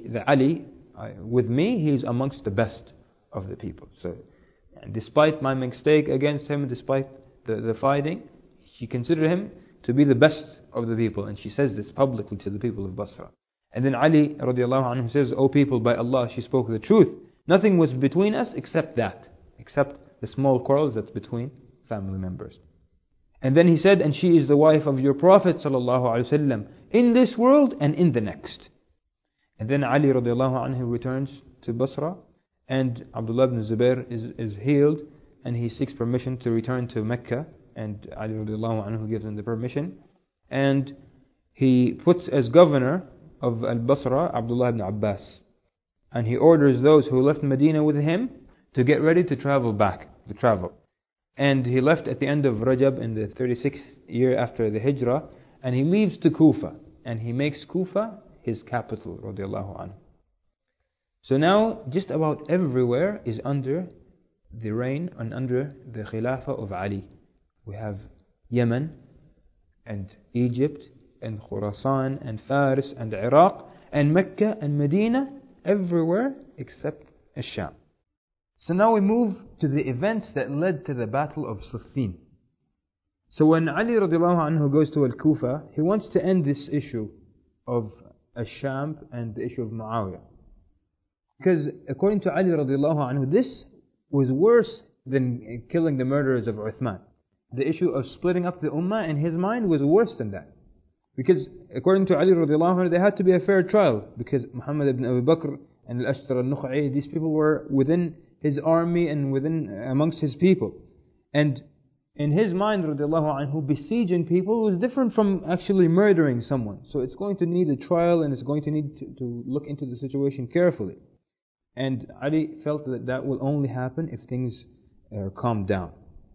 with me, he is amongst the best of the people. So, despite my mistake against him, despite the fighting, she considered him to be the best of the people. And she says this publicly to the people of Basra. And then Ali radiallahu anhu says, O people, by Allah, she spoke the truth. Nothing was between us except that, except the small quarrels that's between family members. And then he said, and she is the wife of your Prophet sallallahu alaihi wasallam in this world and in the next. And then Ali radiallahu anhu returns to Basra, and Abdullah ibn Zubair is healed, and he seeks permission to return to Mecca, and Ali radiallahu anhu gives him the permission. And he puts as governor of Al-Basra Abdullah ibn Abbas, and he orders those who left Medina with him to get ready to travel back, to travel. And he left at the end of Rajab in the 36th year after the Hijrah, and he leaves to Kufa, and he makes Kufa his capital radiallahu anhu. So now just about everywhere is under the reign and under the Khilafah of Ali. We have Yemen and Egypt and Khurasan and Faris and Iraq and Mecca and Medina, everywhere except Sham. So now we move to the events that led to the Battle of Siffin. So when Ali radiallahu anhu goes to Al-Kufa, he wants to end this issue of Sham and the issue of Muawiyah. Because according to Ali radiallahu anhu, this was worse than killing the murderers of Uthman. The issue of splitting up the Ummah in his mind was worse than that. Because according to Ali radiallahu anhu, there had to be a fair trial. Because Muhammad ibn Abu Bakr and Al-Ashtar al-Nukh'i, these people were within his army and amongst his people. And in his mind, radiallahu anhu, besieging people was different from actually murdering someone. So it's going to need a trial, and it's going to need to look into the situation carefully. And Ali felt that that will only happen if things calm down.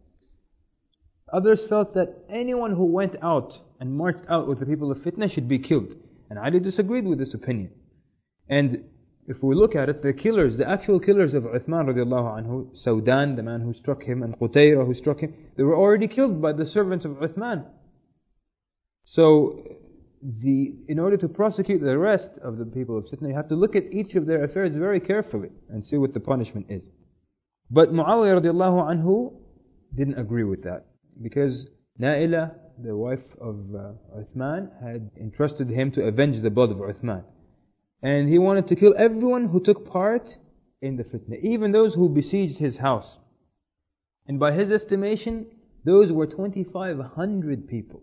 Others felt that anyone who went out and marched out with the people of fitna should be killed. And Ali disagreed with this opinion. And if we look at it, the killers, the actual killers of Uthman radiallahu anhu, Saudan, the man who struck him, and Qutayra who struck him, they were already killed by the servants of Uthman. So, in order to prosecute the rest of the people of fitna, you have to look at each of their affairs very carefully and see what the punishment is. But Muawiyah radiallahu anhu didn't agree with that, because Na'ilah, the wife of Uthman, had entrusted him to avenge the blood of Uthman. And he wanted to kill everyone who took part in the fitna, even those who besieged his house. And by his estimation, those were 2,500 people.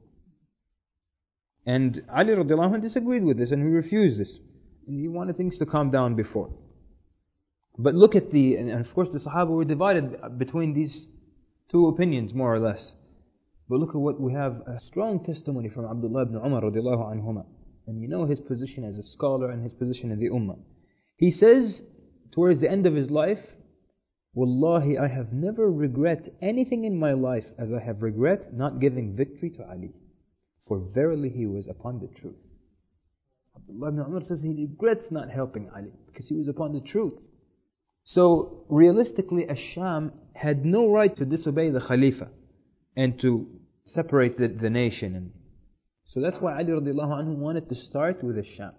And Ali radiallahu anh disagreed with this, and he refused this. He wanted things to calm down before. But look at and of course the Sahaba were divided between these two opinions, more or less. But look at what we have, a strong testimony from Abdullah ibn Umar radiallahu anhuma. And you know his position as a scholar and his position in the Ummah. He says, towards the end of his life, Wallahi, I have never regret anything in my life as I have regret not giving victory to Ali. For verily he was upon the truth. Abdullah ibn Umar says he regrets not helping Ali because he was upon the truth. So realistically, Ash-Sham had no right to disobey the Khalifa and to separate the nation. And so that's why Ali radiallahu anhu wanted to start with the Sham.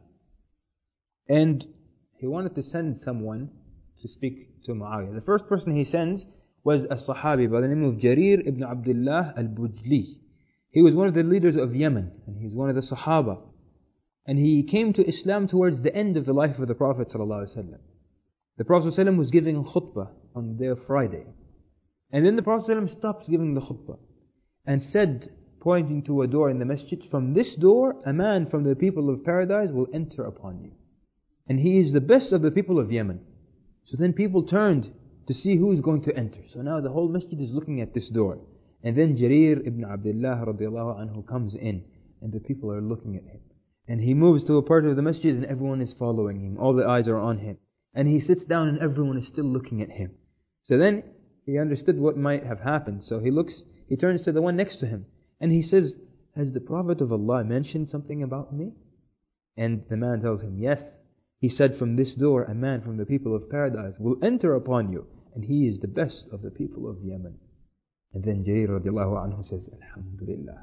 And he wanted to send someone to speak to Muawiyah. The first person he sends was a Sahabi by the name of Jarir ibn Abdullah al-Bujli. He was one of the leaders of Yemen, and he's one of the Sahaba. And he came to Islam towards the end of the life of the Prophet ﷺ. The Prophet ﷺ was giving a khutbah on the day of Friday. And then the Prophet ﷺ stopped giving the khutbah and said, pointing to a door in the masjid, "From this door, a man from the people of paradise will enter upon you. And he is the best of the people of Yemen." So then people turned to see who is going to enter. So now the whole masjid is looking at this door. And then Jarir ibn Abdullah radiallahu anhu comes in, and the people are looking at him. And he moves to a part of the masjid and everyone is following him. All the eyes are on him. And he sits down and everyone is still looking at him. So then he understood what might have happened. So he turns to the one next to him and he says, "Has the Prophet of Allah mentioned something about me?" And the man tells him, "Yes. He said, from this door a man from the people of paradise will enter upon you, and he is the best of the people of Yemen." And then Jarir radiallahu anhu says, "Alhamdulillah.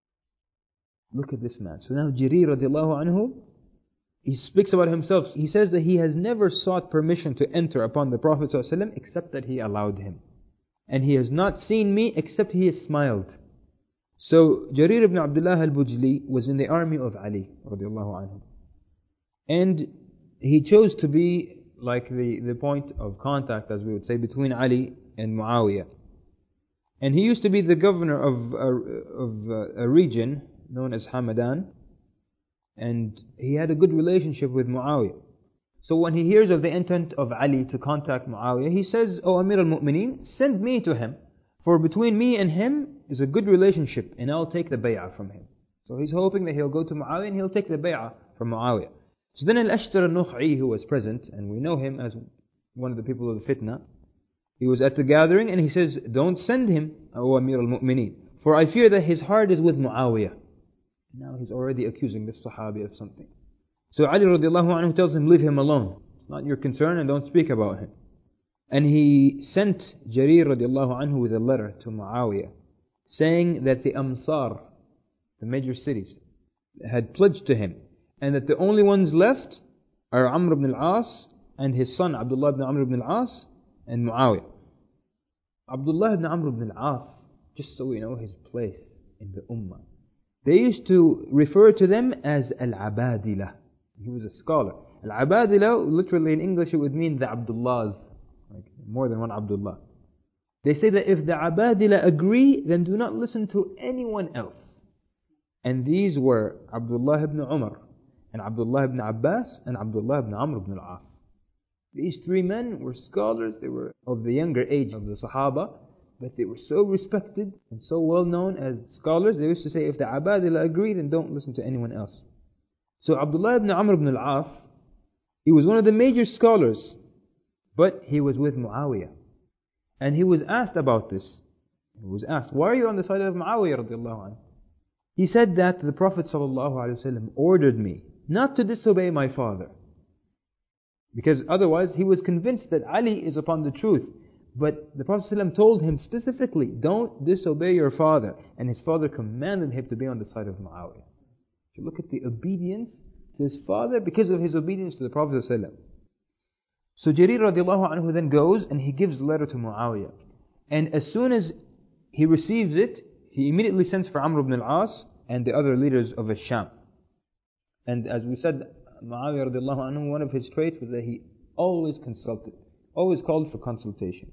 Look at this man." So now Jarir radiallahu anhu, he speaks about himself. He says that he has never sought permission to enter upon the Prophet ﷺ except that he allowed him. And he has not seen me except he has smiled. So Jarir ibn Abdullah al-Bujli was in the army of Ali radiallahu anhu. And he chose to be like the point of contact, as we would say, between Ali and Muawiyah. And he used to be the governor of a region known as Hamadan. And he had a good relationship with Muawiyah. So when he hears of the intent of Ali to contact Muawiyah, he says, "O Amir al-Mu'mineen, send me to him. For between me and him is a good relationship, and I'll take the bay'ah from him." So he's hoping that he'll go to Muawiyah and he'll take the bay'ah from Muawiyah. So then Al-Ashtar al-Nukh'i, who was present, and we know him as one of the people of the fitna, he was at the gathering and he says, "Don't send him, O Amir al-Mu'mineen, for I fear that his heart is with Muawiyah." Now he's already accusing this Sahabi of something. So Ali radiallahu anhu tells him, "Leave him alone. It's not your concern and don't speak about him." And he sent Jarir radiallahu anhu with a letter to Muawiyah saying that the Amsar, the major cities, had pledged to him, and that the only ones left are Amr ibn al-As and his son Abdullah ibn Amr ibn al-As and Muawiyah. Abdullah ibn Amr ibn al-As, just so we know his place in the Ummah, they used to refer to them as Al-Abadila. He was a scholar. Al-Abadila, literally in English, it would mean the Abdullahs, like more than one Abdullah. They say that if the Abadila agree, then do not listen to anyone else. And these were Abdullah ibn Umar, and Abdullah ibn Abbas, and Abdullah ibn Amr ibn al-As. These three men were scholars. They were of the younger age of the Sahaba, but they were so respected and so well known as scholars. They used to say, if the Abadila agree, then don't listen to anyone else. So Abdullah ibn Amr ibn al-As, he was one of the major scholars, but he was with Muawiyah. And he was asked about this. He was asked, "Why are you on the side of Muawiyah radiallahu anhu?" He said that the Prophet ﷺ ordered me not to disobey my father. Because otherwise he was convinced that Ali is upon the truth. But the Prophet ﷺ told him specifically, "Don't disobey your father." And his father commanded him to be on the side of Muawiyah. So look at the obedience to his father because of his obedience to the Prophet ﷺ. So Jarir radiallahu anhu then goes and he gives the letter to Muawiyah. And as soon as he receives it, he immediately sends for Amr ibn al-As and the other leaders of Sham. And as we said, Muawiyah radiallahu anhu, one of his traits was that he always consulted, always called for consultation.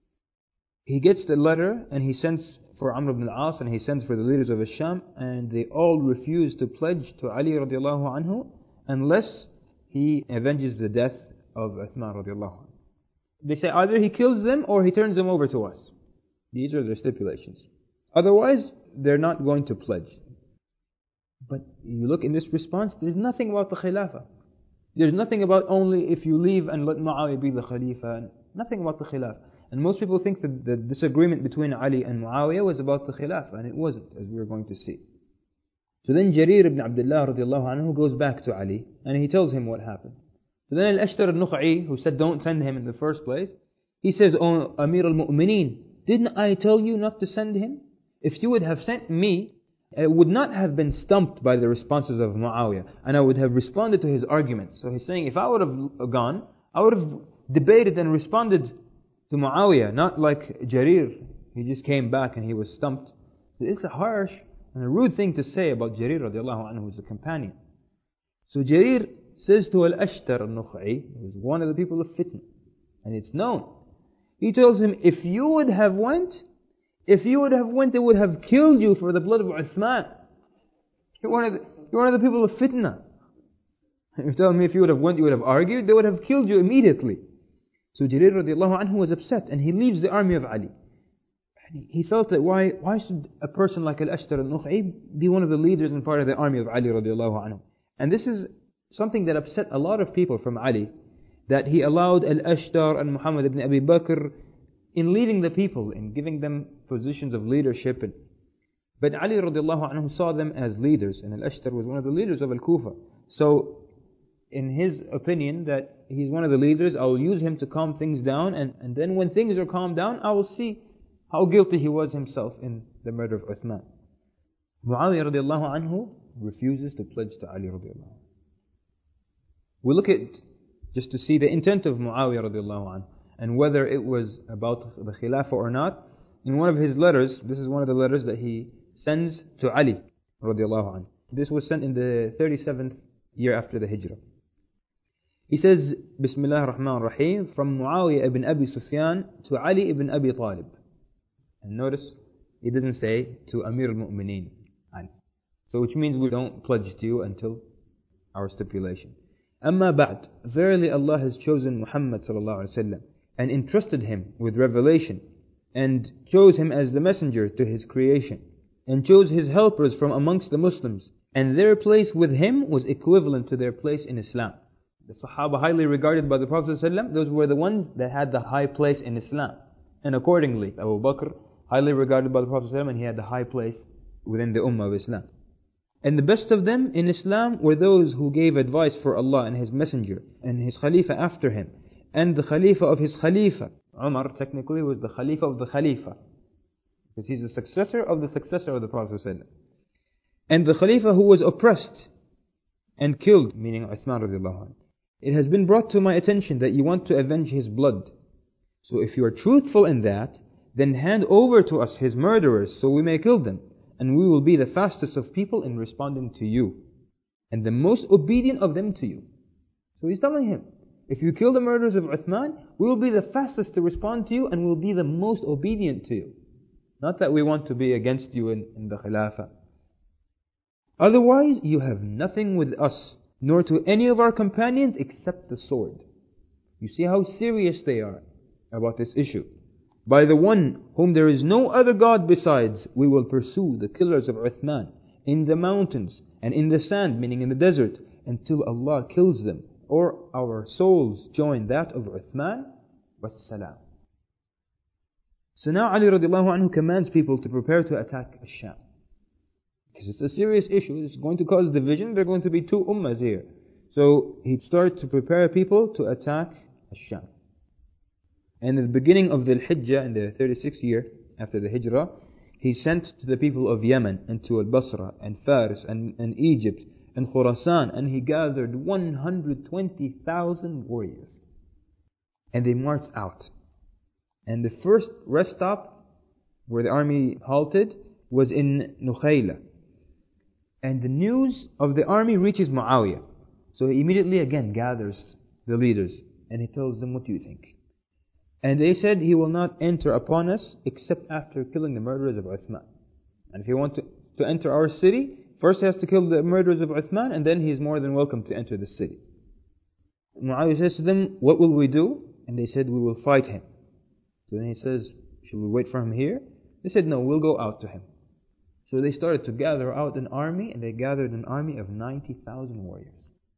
He gets the letter and he sends for Amr ibn al-As and he sends for the leaders of Sham, and they all refuse to pledge to Ali radiallahu anhu unless he avenges the death of Uthman radiallahu anhu. They say either he kills them or he turns them over to us. These are their stipulations. Otherwise, they're not going to pledge. But you look in this response, there's nothing about the Khilafah. There's nothing about only if you leave and let Muawiyah be the Khalifa. Nothing about the Khilafah. And most people think that the disagreement between Ali and Muawiyah was about the Khilafah, and it wasn't, as we are going to see. So then Jarir ibn Abdullah radiallahu anhu goes back to Ali, and he tells him what happened. So then Al-Ashtar al-Nukh'i, who said don't send him in the first place, he says, "Oh Amir al-Mu'mineen, didn't I tell you not to send him? if you would have sent me, I would not have been stumped by the responses of Muawiyah, and I would have responded to his arguments. So he's saying, if I would have gone, I would have debated and responded to Muawiyah, not like Jarir. He just came back and he was stumped. It's a harsh and a rude thing to say about Jarir radiallahu anhu, who's a companion. So Jarir says to Al-Ashtar al-Nukh'i, who's one of the people of fitna, and it's known. He tells him, if you would have went, they would have killed you for the blood of Uthman. You're one of the people of fitna. You're telling me if you would have went, you would have argued, they would have killed you immediately. So Jarir radiallahu anhu was upset, and he leaves the army of Ali. He felt that why should a person like Al-Ashtar al-Nukh'i be one of the leaders and part of the army of Ali radiallahu anhu? And this is something that upset a lot of people from Ali, that he allowed Al-Ashtar and Muhammad ibn Abi Bakr in leading the people, in giving them positions of leadership. But Ali radiallahu anhu saw them as leaders, and Al-Ashtar was one of the leaders of Al-Kufa. So in his opinion that he's one of the leaders, I will use him to calm things down, and then when things are calmed down, I will see how guilty he was himself in the murder of Uthman. Muawiyah radiallahu anhu refuses to pledge to Ali radiallahu anhu. We look at, just to see the intent of Muawiyah radiallahu anhu, and whether it was about the Khilafah or not. In one of his letters, this is one of the letters that he sends to Ali radiallahu anhu. This was sent in the 37th year after the Hijrah. He says, Bismillah ar-Rahman ar-Rahim, from Muawiyah ibn Abi Sufyan to Ali ibn Abi Talib. And notice, he doesn't say to Amir al-Mu'mineen, Ali. So which means we don't pledge to you until our stipulation. Amma ba'd, verily Allah has chosen Muhammad sallallahu alaihi wasallam and entrusted him with revelation, and chose him as the messenger to his creation, and chose his helpers from amongst the Muslims, and their place with him was equivalent to their place in Islam. The Sahaba highly regarded by the Prophet ﷺ, those were the ones that had the high place in Islam. And accordingly, Abu Bakr, highly regarded by the Prophet ﷺ, and he had the high place within the Ummah of Islam. And the best of them in Islam were those who gave advice for Allah and His Messenger, and His Khalifa after him, and the Khalifa of his Khalifa. Umar technically was the Khalifa of the Khalifa, because he's the successor of the successor of the Prophet ﷺ. And the Khalifa who was oppressed and killed, meaning Uthman radiallahu anhu. It has been brought to my attention that you want to avenge his blood. So if you are truthful in that, then hand over to us his murderers so we may kill them, and we will be the fastest of people in responding to you, and the most obedient of them to you. So he's telling him, if you kill the murderers of Uthman, we will be the fastest to respond to you, and we will be the most obedient to you. Not that we want to be against you in the Khilafah. Otherwise, you have nothing with us, nor to any of our companions except the sword. You see how serious they are about this issue. By the one whom there is no other God besides, we will pursue the killers of Uthman in the mountains and in the sand, meaning in the desert, until Allah kills them, or our souls join that of Uthman. Wassalam. So now Ali radiallahu anhu commands people to prepare to attack Ash-Sham. Because it's a serious issue, it's going to cause division, there are going to be two ummahs here. So he started to prepare people to attack Ash-Sham. And in the beginning of the Hijjah, in the 36th year after the Hijrah, he sent to the people of Yemen, and to Al-Basra, and Faris, and Egypt, and Khurasan, and he gathered 120,000 warriors. And they marched out. And the first rest stop where the army halted was in Nukhayla. And the news of the army reaches Muawiyah. So he immediately again gathers the leaders, and he tells them, what do you think? And they said, he will not enter upon us except after killing the murderers of Uthman. And if he wants to enter our city, first he has to kill the murderers of Uthman, and then he is more than welcome to enter the city. Muawiyah says to them, what will we do? And they said, we will fight him. So then he says, should we wait for him here? They said, no, we'll go out to him. So they started to gather out an army, and they gathered an army of 90,000 warriors.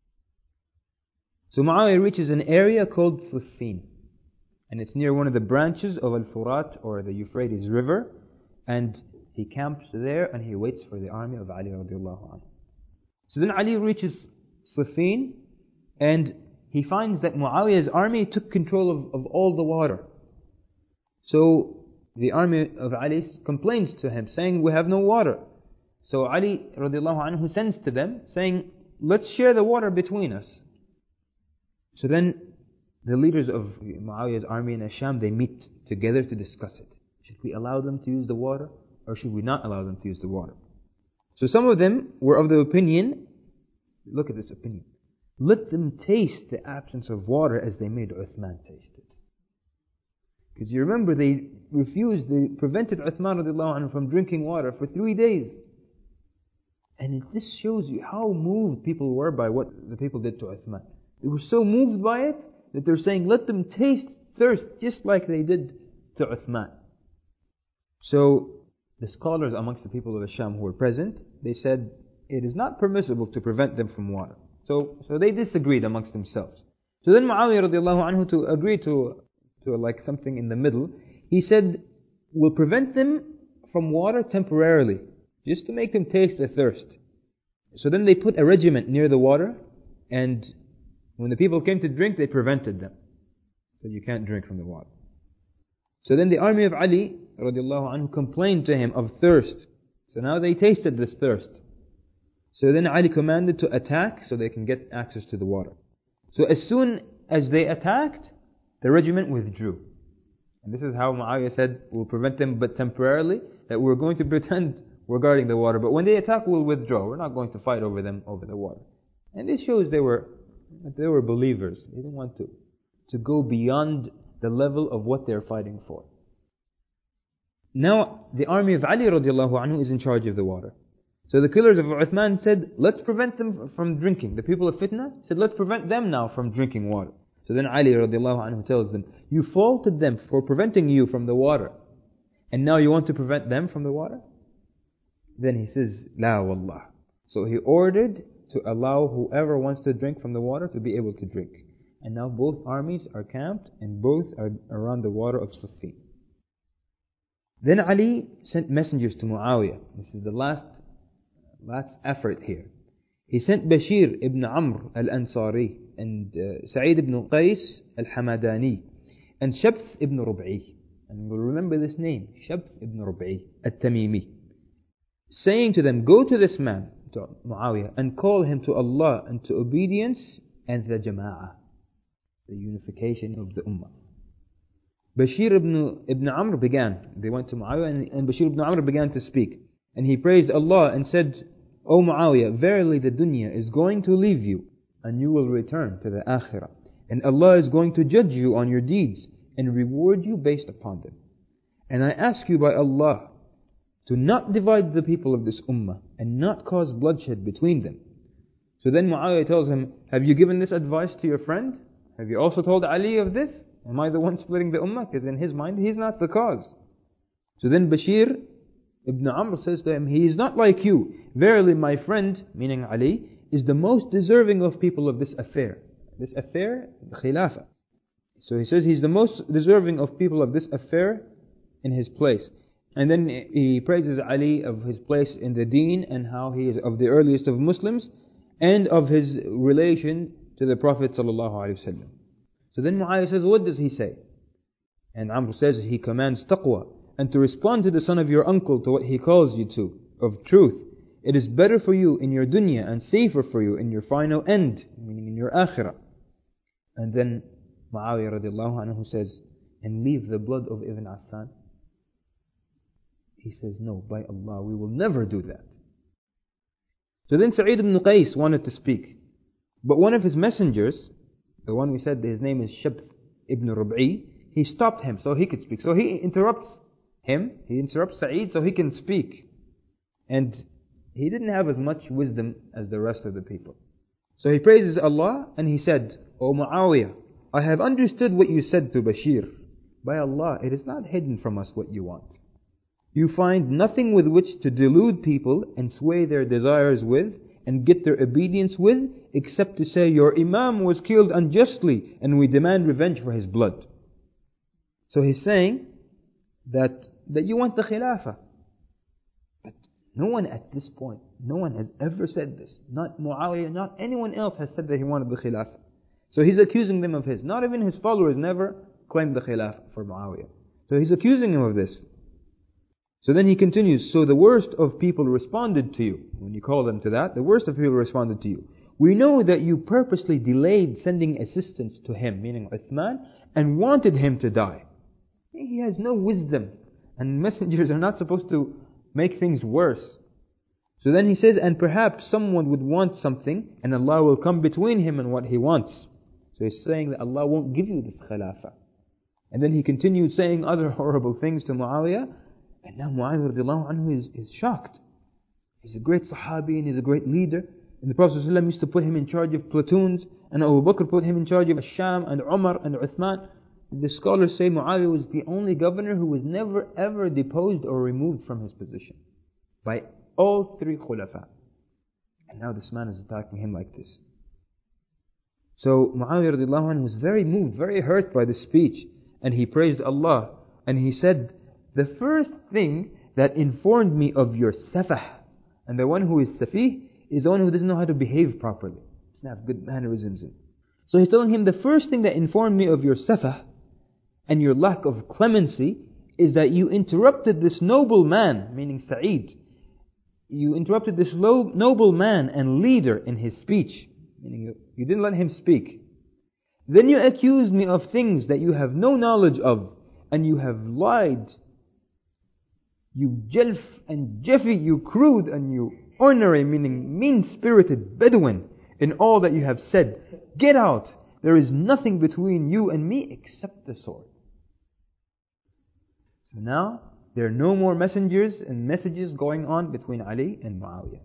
So Muawiyah reaches an area called Siffin, and it's near one of the branches of Al-Furat, or the Euphrates River, and he camps there and he waits for the army of Ali radiallahu anhu. So then Ali reaches Siffin, and he finds that Muawiyah's army took control of all the water. So the army of Ali complains to him, saying, we have no water. So Ali radiallahu anhu sends to them, saying, let's share the water between us. So then the leaders of Muawiyah's army in Asham, they meet together to discuss it. Should we allow them to use the water, or should we not allow them to use the water? So some of them were of the opinion, look at this opinion, let them taste the absence of water as they made Uthman taste it. Because you remember, they prevented Uthman radiallahu anhu from drinking water for 3 days. And this shows you how moved people were by what the people did to Uthman. They were so moved by it that they're saying, let them taste thirst just like they did to Uthman. So the scholars amongst the people of Asham who were present, they said it is not permissible to prevent them from water. So they disagreed amongst themselves. So then Muawiyah radiallahu anhu, to agree to like something in the middle, he said, we'll prevent them from water temporarily, just to make them taste the thirst. So then they put a regiment near the water, and when the people came to drink, they prevented them. So you can't drink from the water. So then the army of Ali radiallahu anhu complained to him of thirst. So now they tasted this thirst. So then Ali commanded to attack so they can get access to the water. So as soon as they attacked, the regiment withdrew. And this is how Muawiyah said, we'll prevent them but temporarily, that we're going to pretend we're guarding the water. But when they attack, we'll withdraw. We're not going to fight over them over the water. And this shows they were believers. They didn't want to go beyond the level of what they're fighting for. Now, the army of Ali radiallahu anhu is in charge of the water. So the killers of Uthman said, let's prevent them from drinking. The people of Fitna said, let's prevent them now from drinking water. So then Ali radiallahu anhu tells them, you faulted them for preventing you from the water, and now you want to prevent them from the water? Then he says, La wallah. So he ordered to allow whoever wants to drink from the water to be able to drink. And now both armies are camped and both are around the water of Siffin. Then Ali sent messengers to Muawiyah. This is the last effort here. He sent Bashir ibn Amr al-Ansari and Sa'id ibn Qais al-Hamadani and Shabth ibn Rub'i. And we'll remember this name, Shabth ibn Rub'i al-Tamimi. Saying to them, go to this man, to Muawiyah, and call him to Allah and to obedience and the Jama'ah, the unification of the Ummah. Bashir ibn Amr began. They went to Muawiyah and Bashir ibn Amr began to speak. And he praised Allah and said, O Muawiyah, verily the dunya is going to leave you, and you will return to the akhirah. And Allah is going to judge you on your deeds and reward you based upon them. And I ask you by Allah to not divide the people of this ummah and not cause bloodshed between them. So then Muawiyah tells him, have you given this advice to your friend? Have you also told Ali of this? Am I the one splitting the ummah? Because in his mind, he's not the cause. So then Bashir ibn Amr says to him, he is not like you. Verily my friend, meaning Ali, is the most deserving of people of this affair. This affair, the Khilafah. So he says he's the most deserving of people of this affair in his place. And then he praises Ali of his place in the deen and how he is of the earliest of Muslims and of his relation to the Prophet ﷺ. So then Muawiyah says, what does he say? And Amr says he commands taqwa and to respond to the son of your uncle to what he calls you to, of truth. It is better for you in your dunya and safer for you in your final end, meaning in your akhirah. And then Muawiyah radiallahu anhu says, and leave the blood of Ibn Affan? He says, no, by Allah, we will never do that. So then Sa'id ibn Qais wanted to speak. But one of his messengers, the one we said his name is Shabth ibn Rub'i, he stopped him so he could speak. So he interrupts him, he interrupts Sa'id so he can speak. And he didn't have as much wisdom as the rest of the people. So he praises Allah and he said, O Muawiyah, I have understood what you said to Bashir. By Allah, it is not hidden from us what you want. You find nothing with which to delude people and sway their desires with and get their obedience with, except to say your Imam was killed unjustly and we demand revenge for his blood. So he's saying that you want the Khilafah. But no one at this point, no one has ever said this. Not Muawiyah, not anyone else has said that he wanted the Khilafah. So he's accusing them of his. Not even his followers never claimed the Khilafah for Muawiyah. So he's accusing him of this. So then he continues, so the worst of people responded to you. When you call them to that, the worst of people responded to you. We know that you purposely delayed sending assistance to him, meaning Uthman, and wanted him to die. He has no wisdom, and messengers are not supposed to make things worse. So then he says, and perhaps someone would want something, and Allah will come between him and what he wants. So he's saying that Allah won't give you this khilafah. And then he continued saying other horrible things to Muawiyah, and now Muawiyah radiallahu anhu is shocked. He's a great Sahabi and he's a great leader. And the Prophet ﷺ used to put him in charge of platoons, and Abu Bakr put him in charge of Sham and Umar and Uthman. The scholars say Muawiyah was the only governor who was never ever deposed or removed from his position by all three khulafa. And now this man is attacking him like this. So Muawiyah radiallahu anhu was very moved, very hurt by this speech, and he praised Allah, and he said, the first thing that informed me of your safah, and the one who is safih is the one who doesn't know how to behave properly, doesn't have good mannerisms. So he's telling him, the first thing that informed me of your safah and your lack of clemency is that you interrupted this noble man, meaning Sa'id. You interrupted this noble man and leader in his speech, meaning you didn't let him speak. Then you accused me of things that you have no knowledge of, and you have lied. You jelf and jeffy, you crude and you ornery, meaning mean-spirited Bedouin, in all that you have said. Get out! There is nothing between you and me except the sword. So now, there are no more messengers and messages going on between Ali and Muawiyah.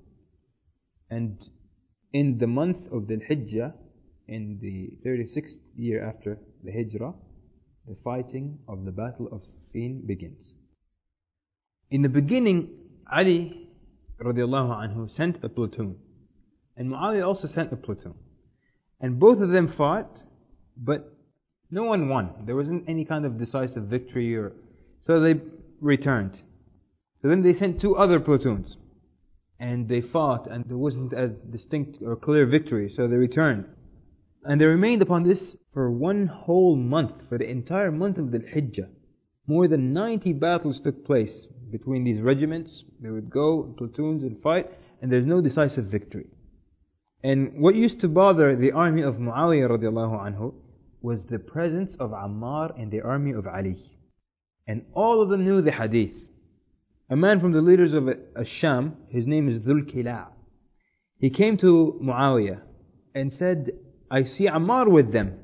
And in the month of Dhul Hijjah, in the 36th year after the Hijrah, the fighting of the Battle of Siffin begins. In the beginning, Ali radiallahu anhu sent a platoon, and Muawiyah also sent a platoon, and both of them fought, but no one won. There wasn't any kind of decisive victory, so they returned. So then they sent two other platoons, and they fought, and there wasn't a distinct or clear victory, so they returned. And they remained upon this for one whole month, for the entire month of Dhul Hijjah. More than 90 battles took place between these regiments. They would go in platoons and fight, and there's no decisive victory. And what used to bother the army of Muawiyah radiallahu anhu was the presence of Ammar in the army of Ali. And all of them knew the hadith. A man from the leaders of Sham, his name is Dhul Kila'. He came to Muawiyah and said, I see Ammar with them,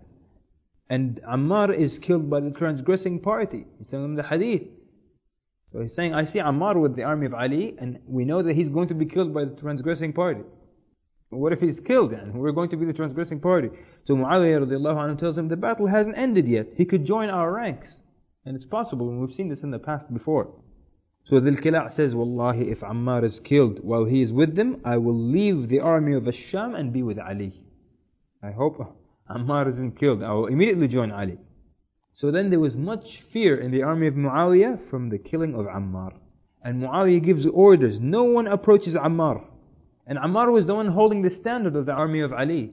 and Ammar is killed by the transgressing party. He's telling them the hadith. So he's saying, I see Ammar with the army of Ali, and we know that he's going to be killed by the transgressing party. What if he's killed then? We're going to be the transgressing party. So Muawiyah radiallahu anhu tells him, the battle hasn't ended yet. He could join our ranks. And it's possible, and we've seen this in the past before. So Dhul Kila' says, Wallahi, if Ammar is killed while he is with them, I will leave the army of Sham and be with Ali. I hope Ammar isn't killed. I will immediately join Ali. So then there was much fear in the army of Muawiyah from the killing of Ammar. And Muawiyah gives orders, no one approaches Ammar. And Ammar was the one holding the standard of the army of Ali.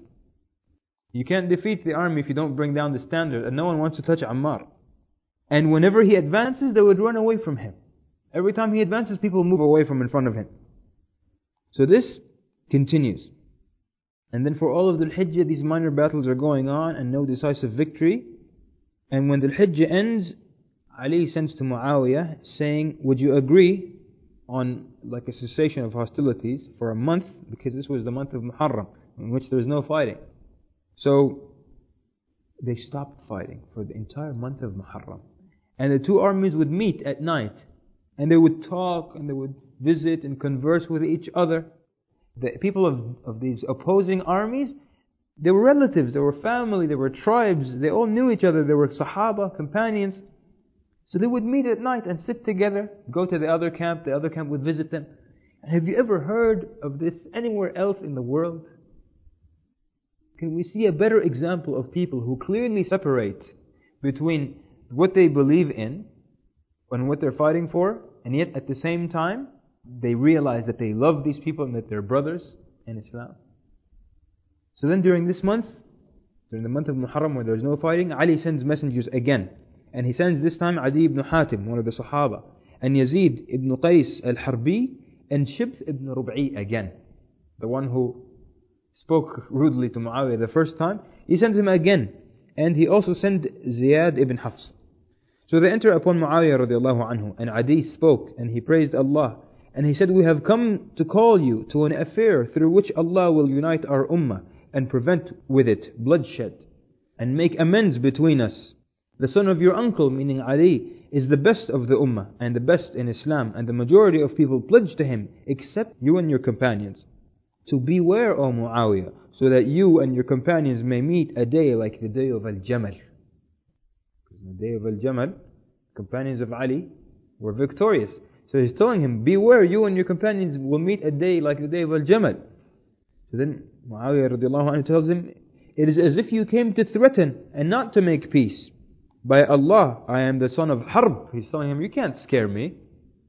You can't defeat the army if you don't bring down the standard, and no one wants to touch Ammar. And whenever he advances, they would run away from him. Every time he advances, people move away from in front of him. So this continues. And then for all of Dhul Hijjah, these minor battles are going on and no decisive victory. And when Dhul Hijjah ends, Ali sends to Muawiyah saying, would you agree on like a cessation of hostilities for a month, because this was the month of Muharram, in which there was no fighting. So they stopped fighting for the entire month of Muharram. And the two armies would meet at night, and they would talk, and they would visit and converse with each other. The people of these opposing armies, they were relatives, they were family, they were tribes, they all knew each other, they were Sahaba, companions. So they would meet at night and sit together, go to the other camp would visit them. Have you ever heard of this anywhere else in the world? Can we see a better example of people who clearly separate between what they believe in and what they're fighting for, and yet at the same time they realize that they love these people and that they're brothers in Islam? So then during this month, during the month of Muharram where there's no fighting, Ali sends messengers again. And he sends this time Adi ibn Hatim, one of the Sahaba, and Yazid ibn Qais al-Harbi, and Shibth ibn Rub'i again, the one who spoke rudely to Muawiyah the first time. He sends him again, and he also sent Ziyad ibn Hafs. So they enter upon Muawiyah radiallahu anhu, and Adi spoke, and he praised Allah, and he said, "We have come to call you to an affair through which Allah will unite our ummah, and prevent with it bloodshed, and make amends between us. The son of your uncle," meaning Ali, "is the best of the ummah, and the best in Islam, and the majority of people pledge to him, except you and your companions. So beware, O Muawiyah, so that you and your companions may meet a day like the day of Al-Jamal." The day of Al-Jamal, companions of Ali were victorious. So he's telling him, beware, you and your companions will meet a day like the day of Al-Jamal. So then Muawiyah radiallahu anhu tells him, "It is as if you came to threaten and not to make peace. By Allah, I am the son of Harb." He's telling him, you can't scare me.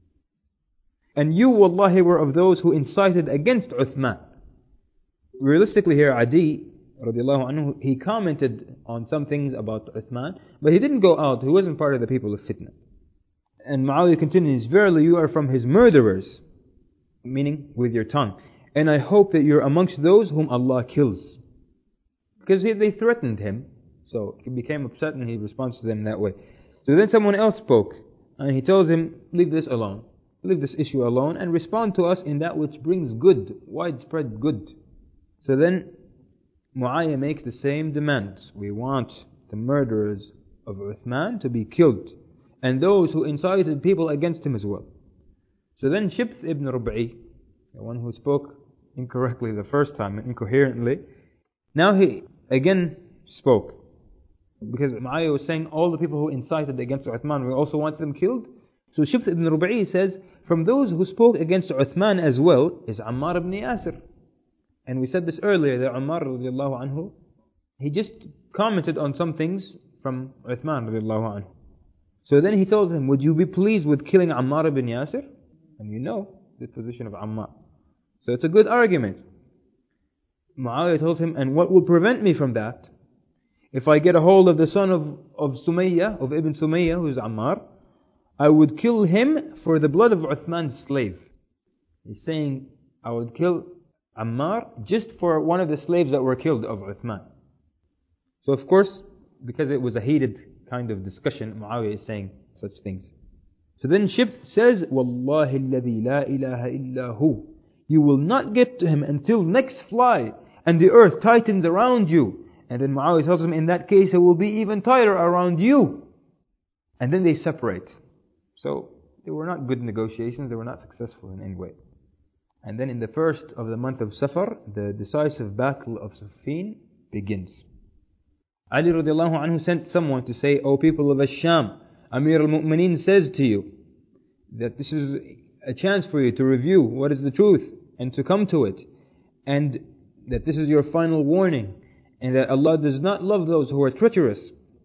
"And you, wallahi, were of those who incited against Uthman." Realistically here, Adi radiallahu anhu, he commented on some things about Uthman, but he didn't go out, he wasn't part of the people of fitna. And Muawiyah continues, "Verily you are from his murderers," meaning with your tongue, "and I hope that you're amongst those whom Allah kills." Because they threatened him, so he became upset and he responds to them that way. So then someone else spoke, and he tells him, "Leave this alone, leave this issue alone, and respond to us in that which brings good, widespread good." So then Muawiyah makes the same demands. We want the murderers of Uthman to be killed, and those who incited people against him as well. So then Shibth ibn Rub'i, the one who spoke incorrectly the first time, incoherently, now he again spoke. Because Muawiyah was saying all the people who incited against Uthman, we also want them killed. So Shibth ibn Rub'i says, from those who spoke against Uthman as well is Ammar ibn Yasir. And we said this earlier, that Ammar radiallahu anhu, he just commented on some things from Uthman radiallahu anhu. So then he tells him, would you be pleased with killing Ammar ibn Yasir? And you know the position of Ammar. So it's a good argument. Muawiyah tells him, and what will prevent me from that? If I get a hold of the son of Sumayyah, of Ibn Sumayyah, who is Ammar, I would kill him for the blood of Uthman's slave. He's saying, I would kill Ammar just for one of the slaves that were killed of Uthman. So of course, because it was a heated kind of discussion, Muawiyah is saying such things. So then Shibth says, "Wallahi alladhi la ilaha illa hu." You will not get to him until next fly, and the earth tightens around you. And then Muawiyah tells him, in that case it will be even tighter around you. And then they separate. So they were not good negotiations, they were not successful in any way. And then in the first of the month of Safar, the decisive battle of Siffin begins. Ali radiallahu anhu sent someone to say, O people of Ash-Sham, Amir al-Mu'mineen says to you that this is a chance for you to review what is the truth and to come to it, and that this is your final warning, and that Allah does not love those who are treacherous.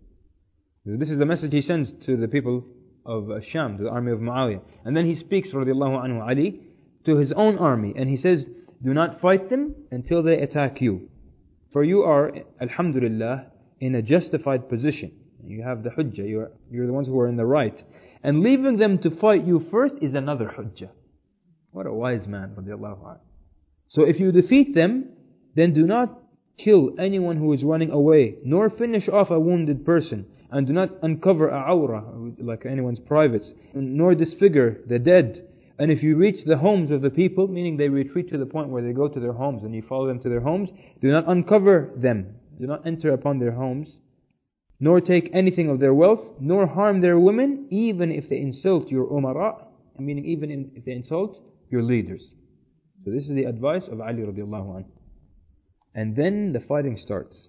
This is the message he sends to the people of Sham, to the army of Muawiyah. And then he speaks, radiallahu anhu, Ali, to his own army, and he says, do not fight them until they attack you. For you are, alhamdulillah, in a justified position. You have the hujjah, you're the ones who are in the right. And leaving them to fight you first is another hujjah. What a wise man, radiallahu anhu. So if you defeat them, then do not kill anyone who is running away, nor finish off a wounded person, and do not uncover a awrah, like anyone's privates, nor disfigure the dead. And if you reach the homes of the people, meaning they retreat to the point where they go to their homes and you follow them to their homes, do not uncover them, do not enter upon their homes, nor take anything of their wealth, nor harm their women, even if they insult your umara, meaning even if they insult your leaders. So this is the advice of Ali radiallahu anhu. And then the fighting starts.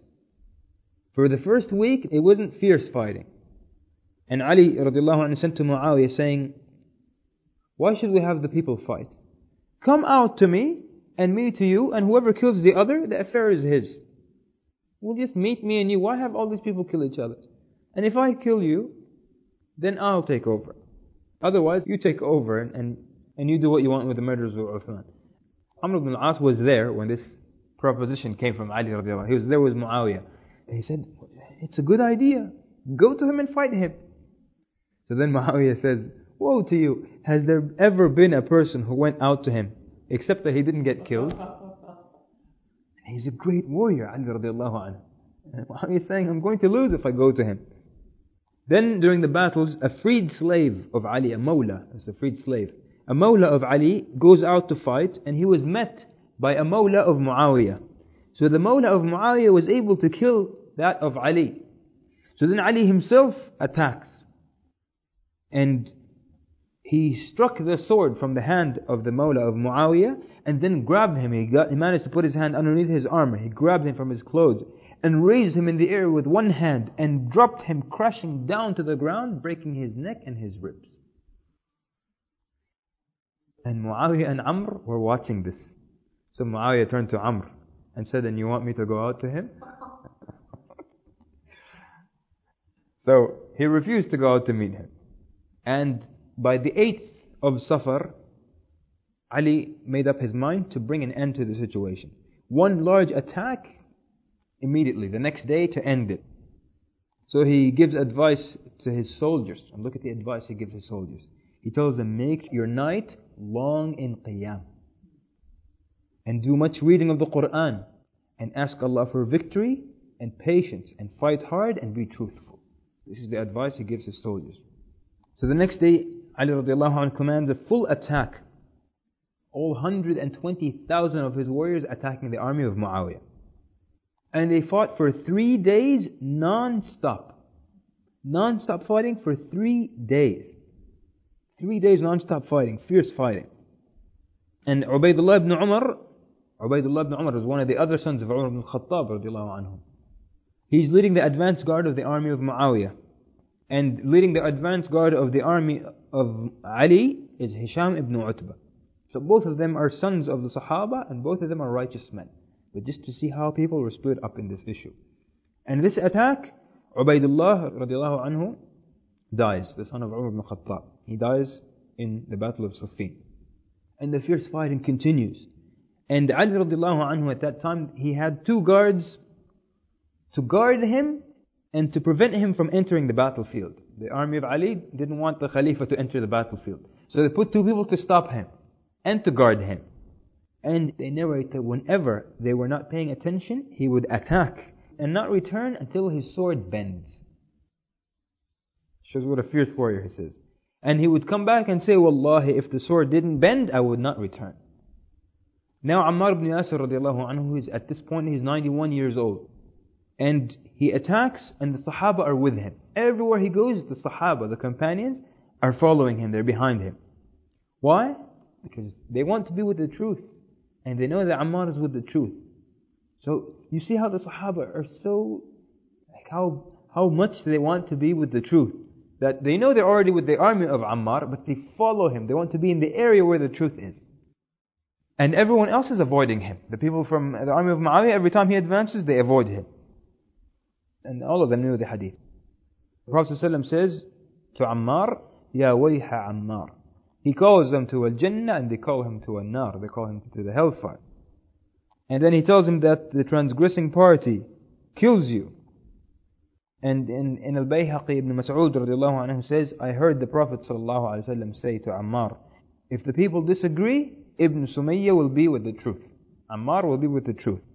For the first week, it wasn't fierce fighting. And Ali radiallahu anhu sent to Muawiyah saying, why should we have the people fight? Come out to me, and me to you, and whoever kills the other, the affair is his. We'll just meet me and you. Why have all these people kill each other? And if I kill you, then I'll take over. Otherwise, you take over and you do what you want with the murderers of Uthman. Amr ibn al-As was there when this proposition came from Ali radiallahu anhu. He was there with Muawiyah. And he said, it's a good idea. Go to him and fight him. So then Muawiyah says, woe to you, has there ever been a person who went out to him, except that he didn't get killed? He's a great warrior, Ali radiallahu anhu. And Muawiyah is saying, I'm going to lose if I go to him. Then during the battles, a freed slave of Ali, a mawla, that's a freed slave, a mawla of Ali goes out to fight, and he was met by a mawla of Muawiyah. So the mawla of Muawiyah was able to kill that of Ali. So then Ali himself attacks. And he struck the sword from the hand of the mawla of Muawiyah and then grabbed him. He managed to put his hand underneath his armor. He grabbed him from his clothes and raised him in the air with one hand and dropped him crashing down to the ground, breaking his neck and his ribs. And Muawiyah and Amr were watching this. So Muawiyah turned to Amr and said, and you want me to go out to him? So he refused to go out to meet him. And by the 8th of Safar, Ali made up his mind to bring an end to the situation. One large attack immediately, the next day, to end it. So he gives advice to his soldiers. And look at the advice he gives his soldiers. He tells them, make your night long in qiyam. And do much reading of the Quran. And ask Allah for victory and patience. And fight hard and be truthful. This is the advice he gives his soldiers. So the next day, Ali radiallahu anhu commands a full attack. All 120,000 of his warriors attacking the army of Muawiyah. And they fought for 3 days non-stop. Non-stop fighting for 3 days. 3 days non-stop fighting, fierce fighting. And Ubaydullah ibn Umar was one of the other sons of Umar ibn Khattab radiallahu anhu. He's leading the advance guard of the army of Muawiyah. And leading the advance guard of the army of Ali is Hisham ibn Utbah. So both of them are sons of the Sahaba and both of them are righteous men. But just to see how people were split up in this issue. And this attack, Ubaydullah radiallahu anhu dies, the son of Umar ibn Khattab. He dies in the battle of Siffin. And the fierce fighting continues. And Ali radiallahu anhu at that time, he had 2 guards to guard him and to prevent him from entering the battlefield. The army of Ali didn't want the Khalifa to enter the battlefield. So they put 2 people to stop him and to guard him. And they narrate that whenever they were not paying attention, he would attack and not return until his sword bends. Shows what a fierce warrior he says. And he would come back and say, Wallahi, if the sword didn't bend, I would not return. Now Ammar ibn Yasir radiallahu anhu, is at this point, he's 91 years old. And he attacks and the Sahaba are with him. Everywhere he goes, the Sahaba, the companions, are following him, they're behind him. Why? Because they want to be with the truth. And they know that Ammar is with the truth. So you see how the Sahaba are so, like how much they want to be with the truth. That they know they're already with the army of Ammar, but they follow him. They want to be in the area where the truth is. And everyone else is avoiding him. The people from the army of Muawiyah, every time he advances, they avoid him. And all of them knew the hadith. The Prophet ﷺ says to Ammar, Ya wayha Ammar. He calls them to al-Jannah and they call him to al-Nar. They call him to the hellfire. And then he tells him that the transgressing party kills you. And in al-Bayhaqi, Ibn Mas'ud radiallahu anhu says, I heard the Prophet ﷺ say to Ammar, if the people disagree, Ibn Sumayyah will be with the truth. Ammar will be with the truth.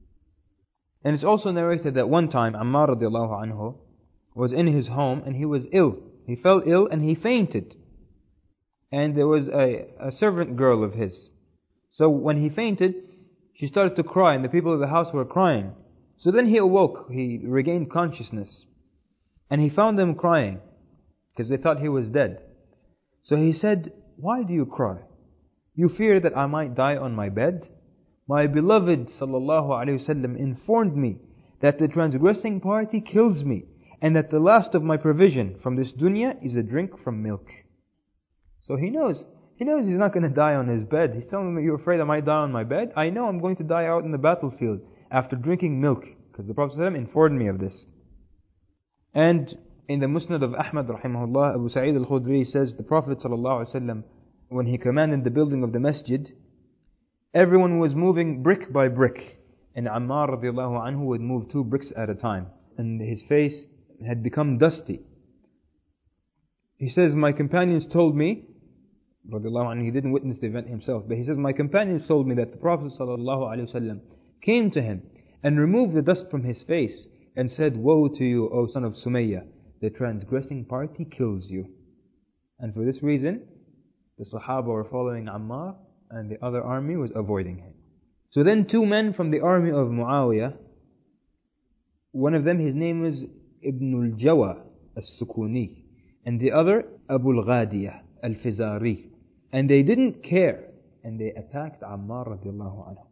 And it's also narrated that one time Ammar radiallahu anhu was in his home and he was ill. He fell ill and he fainted. And there was a servant girl of his. So when he fainted, she started to cry and the people of the house were crying. So then he awoke, he regained consciousness. And he found them crying because they thought he was dead. So he said, why do you cry? You fear that I might die on my bed? My beloved sallallahu alaihi wasallam informed me that the transgressing party kills me and that the last of my provision from this dunya is a drink from milk. So he knows he's not going to die on his bed. He's telling me, you're afraid I might die on my bed? I know I'm going to die out in the battlefield after drinking milk, because the Prophet ﷺ informed me of this. And in the Musnad of Ahmad rahimahullah, Abu Sa'id al-Khudri says the Prophet ﷺ, when he commanded the building of the masjid, everyone was moving brick by brick, and Ammar radiallahu anhu would move 2 bricks at a time, and his face had become dusty. He says, my companions told me, radiallahu anhu, he didn't witness the event himself, but he says, my companions told me that the Prophet ﷺ came to him and removed the dust from his face and said, woe to you, O son of Sumayya, the transgressing party kills you. And for this reason, the Sahaba were following Ammar and the other army was avoiding him. So then two men from the army of Muawiyah, one of them, his name was Ibn al-Jawa al-Sukuni, and the other Abu al-Ghadiyah al-Fizari. And they didn't care, and they attacked Ammar radiallahu anhu.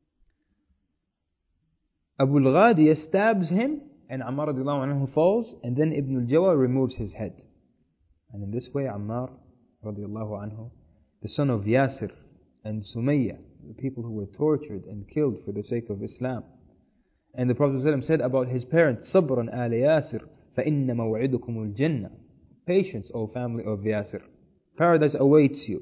Abu al-Ghadiyah stabs him, and Ammar radiallahu anhu falls, and then Ibn al-Jawa removes his head. And in this way Ammar radiallahu anhu, the son of Yasir and Sumayya, the people who were tortured and killed for the sake of Islam. And the Prophet ﷺ said about his parents, Sabran ala Yasir, فَإِنَّ مَوْعِدُكُمُ الْجَنَّةِ. Patience, O family of Yasir. Paradise awaits you.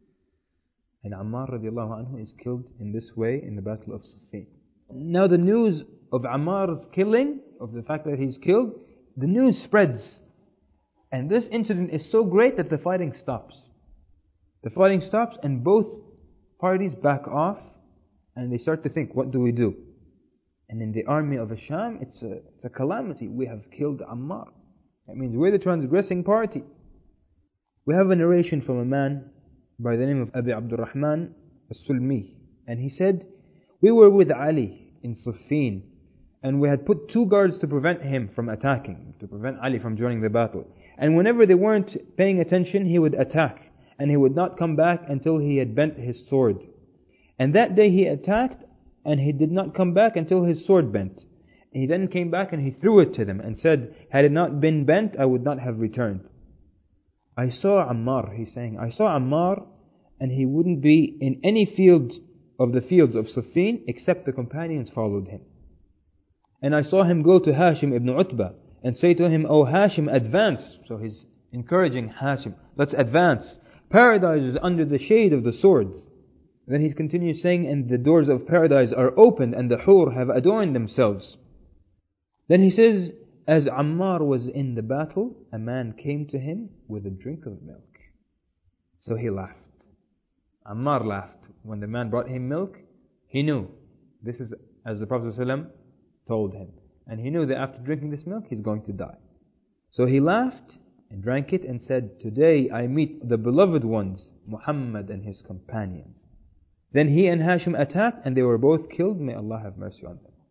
And Ammar radiallahu anhu is killed in this way in the Battle of Siffin. Now the news of Ammar's killing, of the fact that he's killed, the news spreads. And this incident is so great that the fighting stops. The fighting stops and both parties back off and they start to think, what do we do? And in the army of Asham, it's a calamity. We have killed Ammar. That means we're the transgressing party. We have a narration from a man by the name of Abi Abdurrahman al-Sulmi. And he said, we were with Ali in Siffin, and we had put two guards to prevent him from attacking, to prevent Ali from joining the battle. And whenever they weren't paying attention, he would attack, and he would not come back until he had bent his sword. And that day he attacked, and he did not come back until his sword bent. He then came back and he threw it to them and said, had it not been bent, I would not have returned. I saw Ammar, he's saying, I saw Ammar, and he wouldn't be in any field of the fields of Siffin except the companions followed him. And I saw him go to Hashim ibn Utbah and say to him, O Hashim, advance. So he's encouraging Hashim, let's advance. Paradise is under the shade of the swords. Then he continues saying, and the doors of paradise are opened and the hur have adorned themselves. Then he says, as Ammar was in the battle, a man came to him with a drink of milk. So he laughed. Ammar laughed. When the man brought him milk, he knew this is as the Prophet ﷺ told him. And he knew that after drinking this milk, he's going to die. So he laughed and drank it and said, today I meet the beloved ones, Muhammad and his companions. Then he and Hashim attacked and they were both killed. May Allah have mercy on them.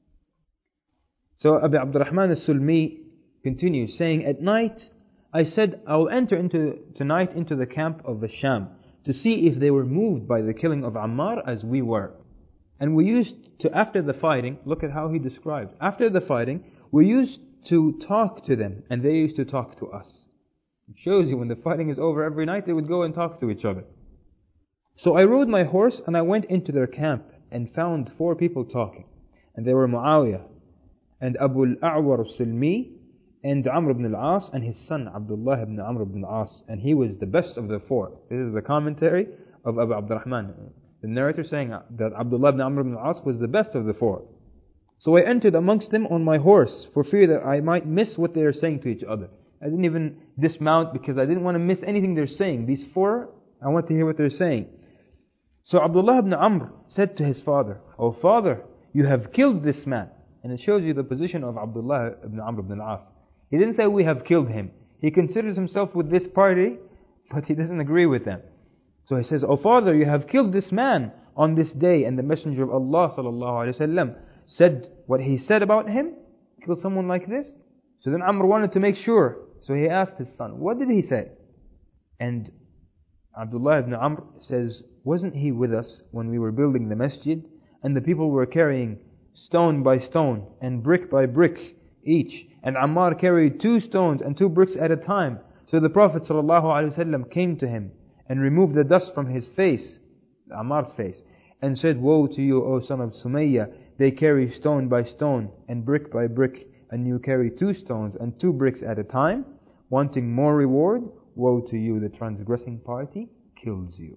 So Abu Abdurrahman al-Sulmi continues saying, at night I said, I will enter tonight into the camp of the Sham to see if they were moved by the killing of Ammar as we were. And we used to, after the fighting, look at how he describes, after the fighting, we used to talk to them and they used to talk to us. It shows you when the fighting is over every night, they would go and talk to each other. So I rode my horse and I went into their camp and found 4 people talking. And they were Muawiyah and Abu al-A'war al-Sulmi and Amr ibn al-As and his son Abdullah ibn Amr ibn al-As. And he was the best of the 4. This is the commentary of Abu Abdurrahman. The narrator saying that Abdullah ibn Amr ibn al-As was the best of the 4. So I entered amongst them on my horse for fear that I might miss what they are saying to each other. I didn't even dismount because I didn't want to miss anything they're saying. These 4, I want to hear what they're saying. So Abdullah ibn Amr said to his father, O father, you have killed this man. And it shows you the position of Abdullah ibn Amr ibn al-As. He didn't say we have killed him. He considers himself with this party, but he doesn't agree with them. So he says, O father, you have killed this man on this day. And the Messenger of Allah ﷺ said what he said about him, kill someone like this. So then Amr wanted to make sure. So he asked his son, what did he say? And Abdullah ibn Amr says, wasn't he with us when we were building the masjid and the people were carrying stone by stone and brick by brick each, and Ammar carried 2 stones and 2 bricks at a time. So the Prophet ﷺ came to him and removed the dust from his face, Ammar's face, and said, woe to you, O son of Sumayya, they carry stone by stone and brick by brick, and you carry 2 stones and 2 bricks at a time, wanting more reward. Woe to you, the transgressing party kills you.